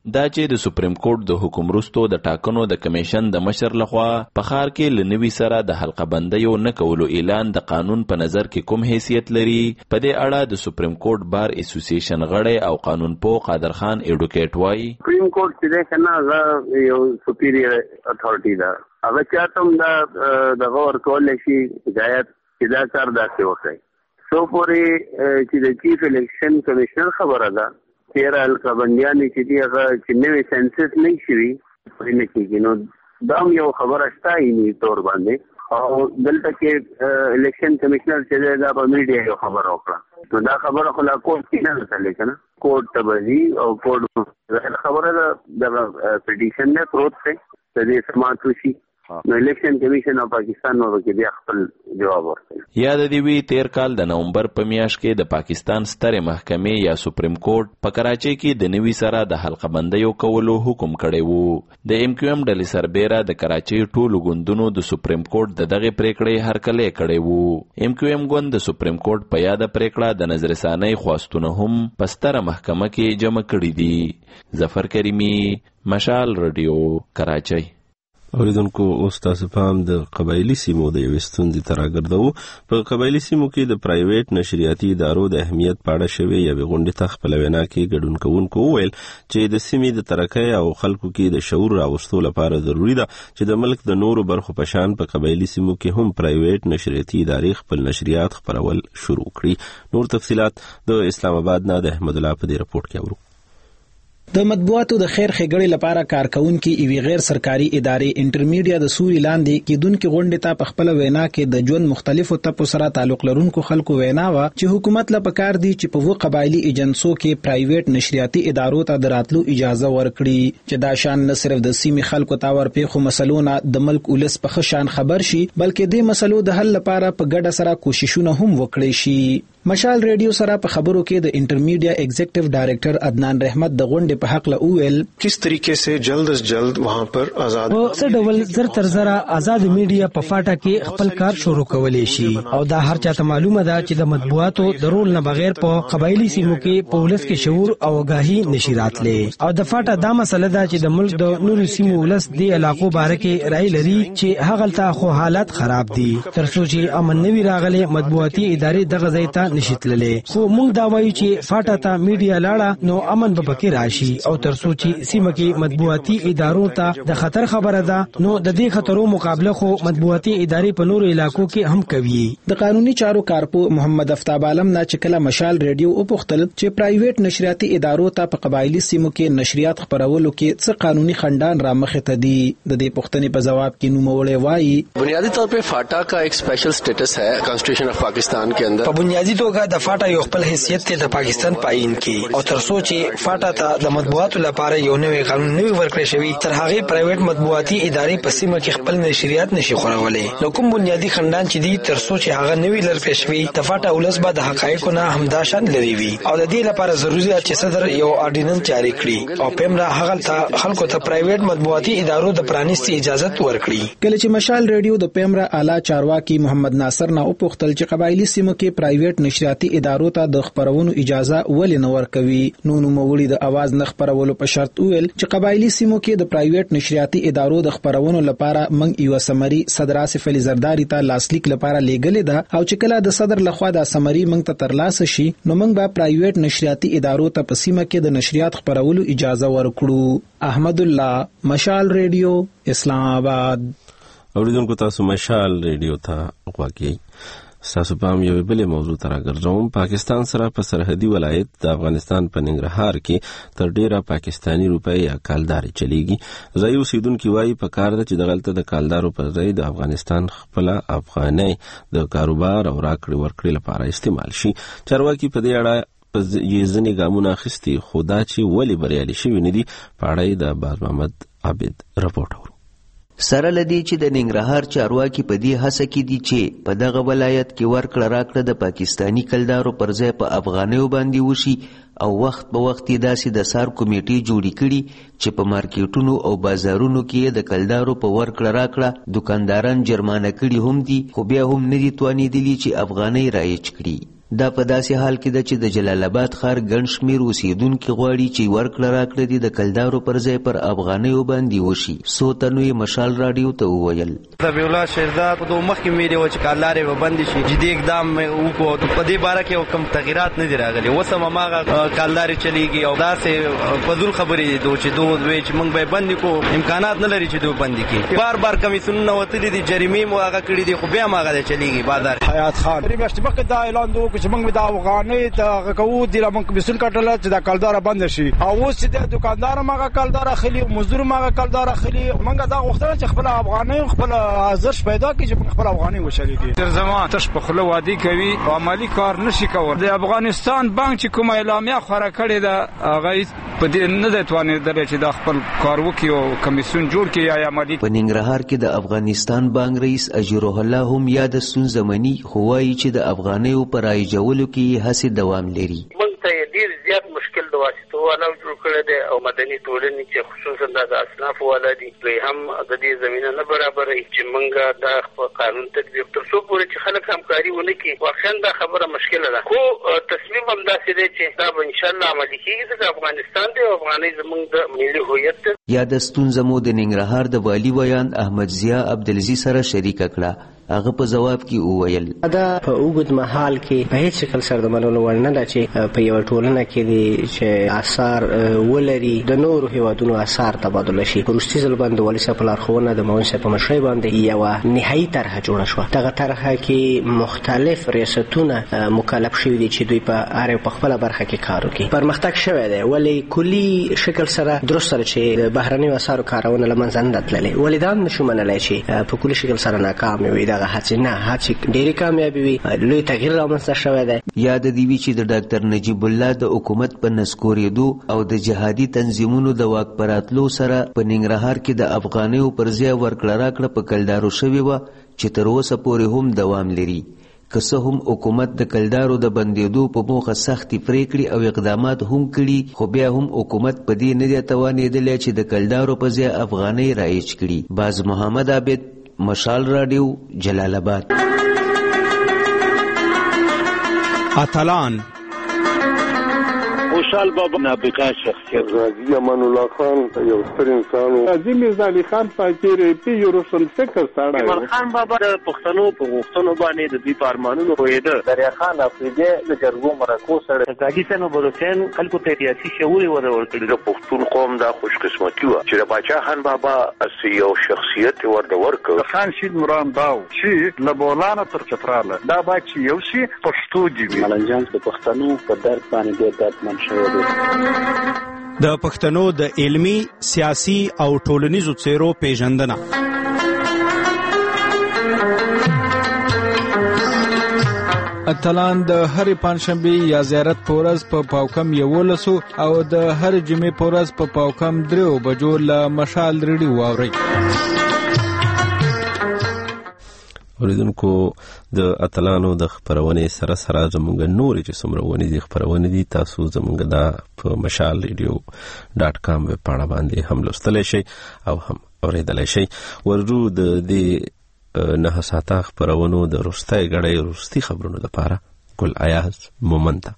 دا چې د سپریم کورټ د حکم وروسته د ټاکنو د کمیشن د مشر لخوا په ښار کې له نوي سره د حلقه بندیو نه کولو اعلان د قانون په نظر کې کوم حیثیت لري. په دې اړه د سپریم کورټ بار اسوسییشن غړی او قانون پوه قادر خان ایډوکیټ وایي سپریم کورټ چې کنه هغه یو سپیریئر اتھارټي ده، هغه چاته هم دغه ورکول شي هدایت چې دا کار داسې وکړي. سو پورې چې د چیف الیکشن کمیشنر خبره ده 13 القابندیان چې دی هغه چې نوې سنسس نه شي پرې نه کېږي، نو دا یو خبره شته یې تور باندې او دلته کې الیکشن کمیشنر چې دا په میډیا یو خبره وکړه، نو دا خبره خو لا کوټ کې نه تللی کنه، کوټ ته بځي او کوټ خبره د پټیشن نه پروت دی د دې سماعت وشي، نو الیکشن کمیشن اف پاکستان نو کې بیا خپل جواب ورکړي. یاد دی وی 13 کال د نومبر په میاشت کې د پاکستان ستره محکمې یا سپریم کورټ په کراچۍ کې د نوي سره د حلقه بندیو کولو حکم کړی وو. د ام کیو ام ډلې سربېره د کراچۍ ټولو ګوندونو د سپریم کورټ د دغه پریکړې هرکلی کړی وو. ام کیو ام ګوند د سپریم کورټ په یاد پریکړه د نظرثانۍ خواستونه هم په ستره محکمه کې جمع کړي دي. ظفر کریمی، مشال رادیو، کراچۍ. اوریدونکو اوس تاسو پام د قبایلی سیمو د یوې ستونزې ته راګرځوو. په قبایلی سیمو کې د پرایویټ نشریاتي ادارو د اهمیت په اړه شوې یوې غونډې ته خپله وینا کې ګډون کوونکو وویل چې د سیمې د ترقۍ او خلکو کې د شعور راوستو لپاره ضروري ده چې د ملک د نورو برخو په شان په قبایلی سیمو کې هم پرایویټ نشریاتي ادارې خپل نشریات خپرول شروع کړي. نور تفصيلات د اسلام آباد نه د احمد الله په دې رپورت کې اورو. د مطبوعاتو د خیر ښېګړې لپاره کارکونکي ایوي غیر سرکاري ادارې انټرمیډیا د سوري لاندې کېدونکې غونډې ته په خپله وینا کې د ژوند مختلفو ټپو سره تعلق لرونکو خلکو وینا وه چې حکومت له پکار دی چې په قبایلي ایجنسو کې پرایویټ نشریاتي ادارو ته د راتلو اجازه ورکړي چې دا شان نه صرف د سیمې خلکو ته ورپېښو مسلو نه د ملک ولس په ښه شان خبر شي بلکې دې مسلو د حل لپاره په ګډه سره کوششونه هم وکړي شي. مشال ریډیو سره په خبرو کې د انټرمیډیا ایگزیکټیو ډایریکټر عدنان رحمت د غونډې په حق له اویل کس طریقے سے جلد از جلد وہاں پر آزاد څه ډول زر تر زره آزاد میډیا په فاټا کې خپل کار شروع کولی شي او دا هر چاته معلومه ده چې د مطبوعاتو د رول نه بغیر په قبایلی سیمو کې په ولس کې شعور او آگاهي نشي راتلی او د فاټا دا مسله ده چې د ملک د نورو سیمو ولس د علاقو باره کې رائے لري چې هغلته خو حالات خراب دي تر څو چې امن نوي راغلي مطبوعاتي ادارې دغه ځای ته نشي تللی خو موږ دا وایو چې فاټا ته میډیا لاړه نو امن به پکې راشي او تر څو چې سیمه کې مطبوعاتي ادارو ته د خطر خبره ده نو د دې خطرو مقابله خو مطبوعاتي ادارې په نورو علاقو کې هم کوي. د قانوني چارو کارپو محمد افتاب عالم نه چې کله مشال ریډیو وپوښتل چې پرایویټ نشریاتي ادارو ته په قبایلی سیمو کې نشریات خپرولو کې څه قانوني خندان را مخې ته دي د دې پوښتنې په جواب کې نوموړی وایي بنیادی طور پر فاټا کا ایک سپیشل سٹیٹس ہے کانسٹیٹیوشن اف پاکستان کے اندر په بنیادی توګه د فاټا یو خپل حیثیت ته د پاکستان پاین کې او تر څو چې فاټا ته د مطبوعاتو لپاره یو نوی قانون نوی ورکړی شوی تر هغه پرایویټ مطبوعاتي ادارې په سیمه کې خپل نشریات نشي خورولای نو کوم بنیادی خندان چې دی تر څو چې هغه نوی لرکړی شوی د فاټا ولس به د حقایقو نه همدا شان لري وي او د دې لپاره ضروري ده چې صدر یو اورډیننس جاری کړي او پیمرا هغه ته خلکو ته پرایویټ مطبوعاتي ادارو د پرانیستي اجازه ورکړي. کله چې مشال ریډیو د پیمرا اعلی چارواکي محمد ناصر نه وپوښتل چې قبایلی سیمو کې پرایویټ نشریاتي ادارو ته د خبرونو اجازه ولې نه ورکوي نو نوموړي د आवाज نه خبرولو په شرط ویل چې قبایلی سیمو کې د پرایویټ نشریاتي ادارو د خبرونو لپاره منګ یو سمري صدر آصف علي زرداری ته لاسلیک لپاره لیږلې ده او چې کله د صدر لخوا د سمري منګ ته ترلاسه شي نو منګ به پرایویټ نشریاتي ادارو ته په سیمه کې د نشریات خبرولو اجازه ورکړو. احمد الله، مشال ریډیو، اسلام آباد. اوریدونکو تاسو مشال ریډیو ته غواړئ. تاسو په یو بل موضوع ته راګرځوم. پاکستان سره په سرحدي ولایت د افغانستان په ننګرهار کې تر ډیره پاکستانی روپۍ یا کالداري چلیږي. ځایي اوسیدونکي وایي په کار ده چې دغلته د کالدارو پر ځای د افغانستان خپل افغاني د کاروبار او راکړې ورکړې لپاره استعمال شي. چارواکي په دې اړه یې ځینې ګامونه اخیستي خو دا چې ولې بریالي شوي نه دي په اړه د باز محمد عابد رپورټ اورو. سره لدی چې د ننګرهار چارواکي په دې هڅه کې دي چې په دغه ولایت کې ورکړه راکړه د پاکستانی کلدارو پر ځای په افغانیو باندې وشي او وخت په وخت داسې د سار کمیټې جوړې کړي چې په مارکیټونو او بازارونو کې د کلدارو په ورکړه راکړه دکانداران جرمانه کړي هم دي خو بیا هم نه دي توانېدلي چې افغانۍ رایج کړي. دا په داسې حال کې ده چې د جلال آباد ښار ګڼ شمېر اوسېدونکي غواړي چې ورکړه راکړه دې د کلدارو پر ځای پر افغانیو باندې وشي. څو تنو یې مشال راډیو ته وویل. ربیع الله شهزاد په دوه مخکې مې ویلي و چې کالدارې به بندې شي، جدي اقدام وکړو. په دې باره کې کوم تغیرات نه دي راغلي. اوس هم هماغه کالدارې چلېږي او داسې فضول خبرې دي چې دوی وایي چې موږ به یې بندې کړو. امکانات نه لري چې دوی بندې کړي. بار بار کمیسیونونه وتلي دي، جریمې مو هغه کړي دي، خو بیا هم هغه چلېږي بازار. حیات خان میاشتې مخکې دا اعلان وکړ چې موږ د افغانۍ ته کوو د موږ کمیسیون کټله چې دا کلدار بند شي، او اوس چې د دکاندار ماغه کلدار اخلي، مزدور ماغه کلدار اخلي. موږ دا غوښتنه چې خپل افغانۍ خپل ارزښت پیدا کړي چې خپل افغانۍ وشلېږي. تر زمان تش په خوله وادي کوي او عملی کار نشي کول. د افغانستان بانک چې کومه اعلامیه خورا کړې ده هغه په دې نه دی توانېدلی چې دا خپل کار وکړي او کمیسیون جوړ کړي یا عملي. په ننګرهار کې د افغانستان بانک رئیس اجروح الله هم یاد ستونزه مني، خو وایي چې د افغانیو په رایجولو کې هڅې دوام لري. موږ ته ډېر زیات مشکل د واسطو والا جوړ کړی دی او مدني ټولنې چې خصوصا د اصنافو والا دي دوی هم د دې زمینه نه برابروي چې موږ دا قانون تطبیق تر څو پورې چې خلک همکاري ونه کړي. واقعا دا خبره مشکله ده، خو تصمیم هم داسې دی چې دا به انشاءالله عملي کېږي ځکه افغانستان دی او افغانۍ زموږ د ملي هویت ده. یا د ستونزه مو د ننګرهار د والي ویان احمد ضیا عبدالعزیز سره شریکه کړه. هغه په جواب کې وویل دا په اوږد مهال کې په هیڅ شکل سره د منلو وړ نه ده چې په یو ټولنه کې دي چې آثار ولري د نورو هیوادونو آثار تبادله شي. وروستي ځل باندې والي صاحب په لارښوونه د معاون صاحب په مشرۍ باندې یوه نهایي طرحه جوړه شوه. دغه طرحه کې مختلف ریاستونه مکلف شوي دي چې دوی په هر یو په خپله برخه کې کار وکړي. پرمختګ شوی دی ولې کلي شکل سره درست سره چې د بهرنیو آثارو کارونه له منځه نه ده تللې، ولې دا هم نشو منلی چې په کلي شکل سره ناکام وي. دغه هڅې نه هڅې ډېرې کامیابې وي، لوی تغییر رامنځته شوی دی. یاد دې وي چې د ډاکټر نجیب الله د حکومت په نسکورېدو او د جهادي تنظیمونو د واک په راتلو سره په ننګرهار کې د افغانیو پر ځای ورکړه راکړه په کلدارو شوې وه چې تر اوسه پورې هم دوام لري. که څه هم حکومت د کلدارو د بندېدو په موخه سختې پریکړې او اقدامات هم کړي، خو بیا هم حکومت په دې نه دی توانېدلی چې د کلدارو په ځای افغانۍ رایج کړي. باز محمد عابد، مشال راډیو، جلال آباد. اتلان خوشحال بابا نابغه شخصیت، غازی امان الله خان یو ستر انسان و، غازی میرزا علي خان فقیر یو روشن فکر سړی و. عمر خان بابا د پښتنو په غوښتنو باندې د دوی په ارمانونو پوهېده. دریا خان افریدی د جرګو مرکو سره غازي صاحب حسین خلکو ته سیاسي شعور ورکړي. د پښتون قوم دا خوش قسمتي وه چې د باچا خان بابا یو شخصیت ورته ورکړ. خان شید مرام داو چې له بولانه تر چتراله دا باید چې یو شي پښتو دي وي. ملنجان د پښتنو په درد باندې ډېر دردمن د پښتنو د علمي، سیاسي او ټولنیزو څیرو پیژندنه. اتلان د هر پنځشنبه یا زیارت په ورځ په پاوکم 11 او د هر جمعې په ورځ په پاوکم 3 بجو له مشال ریډیو واوري. اوریدونکو د اتلانو د خبرونې سره سره زموږ نورې چې څومره ونې دي خبرونه دي تاسو زموږ دا په مشال ریډیو.com ویب پاڼه باندې هم لوستلی شئ او هم اوریدلی شئ. ورجو د دې 9 ساعته خبرونو د وروستۍ ګړۍ وروستي خبرونو لپاره ګل ایاز مومنته.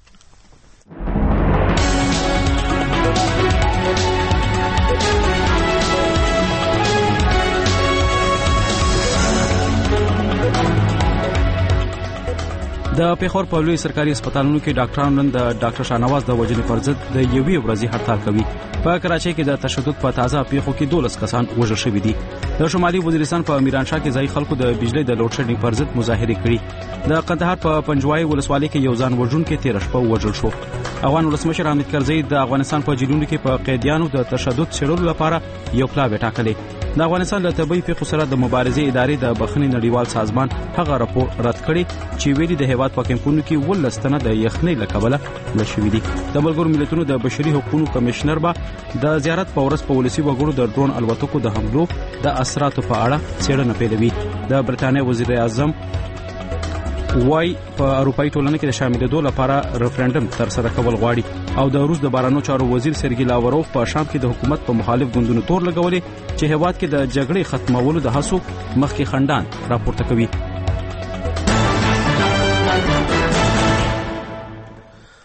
د پیښور په لوی سرکاري هسپتالونو کې ډاکټرانو نن د ډاکټر شاهنواز د وژنې پر ضد د یوې ورځې هړتال کوي. په کراچۍ کې د تشدد په تازه پیښو کې 12 کسان وژل شوي دي. د شمالي وزیرستان په میرانشاه کې ځای خلکو د بجلی د لوډ شیډینګ پر ضد مظاهرې کړي. د قندهار په پنجوای ولسوالۍ کې یو ځان وژونکی 13 شپه وژل شو. افغان ولسمشر حامد کرزي د افغانستان په جیلونو کې په قیدیانو د تشدد څېړلو لپاره یو پلاوی ټاکلی. د افغانستان د طبي پیښو سره د مبارزې ادارې د بخښنې نړیوال سازمان هغه راپور رد کړی چې ویلي د هیواد په کمپونو کې 12 تنه د یخنۍ له کبله مړه شوي دي. د ملګرو ملتونو د بشري حقوقو کمشنر به د زیارت په ورځ په ولسي وګړو د ډرون الوتکو د حملو د اثراتو په اړه څېړنه پیلوي. د برتانیې وزیر اعظم وای په اروپאי ټولنه کې د شاملېدو لپاره ریفرندم تر سره کول غواړي او د روس د بهرنیو چارو وزیر سرګی لاوروف په شام کې د حکومت په مخالف ګوندونو تور لګولې چې هیواد کې د جګړې ختمولو د هڅو مخکې خندان راپورته کوي.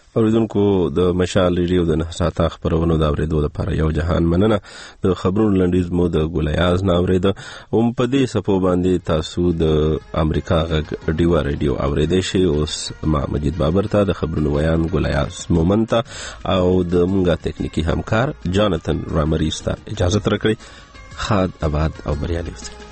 اوریدونکو د مشال ریډیو د 9 ساعته خبرونو د اوریدو لپاره یو جهان مننه. د خبرونو لنډیز مو د ګولیاز نه اورید او په دې سپو باندې تاسو د امریکا غږ ډیوا ریډیو اوریدئ شئ. اوس ما مجید بابر ته د خبرونو ویان ګولیاز مومنت او د مونږه تکنیکی همکار جانتن رامریستا اجازه ترکړي. خاد آباد او بریالي اوسئ.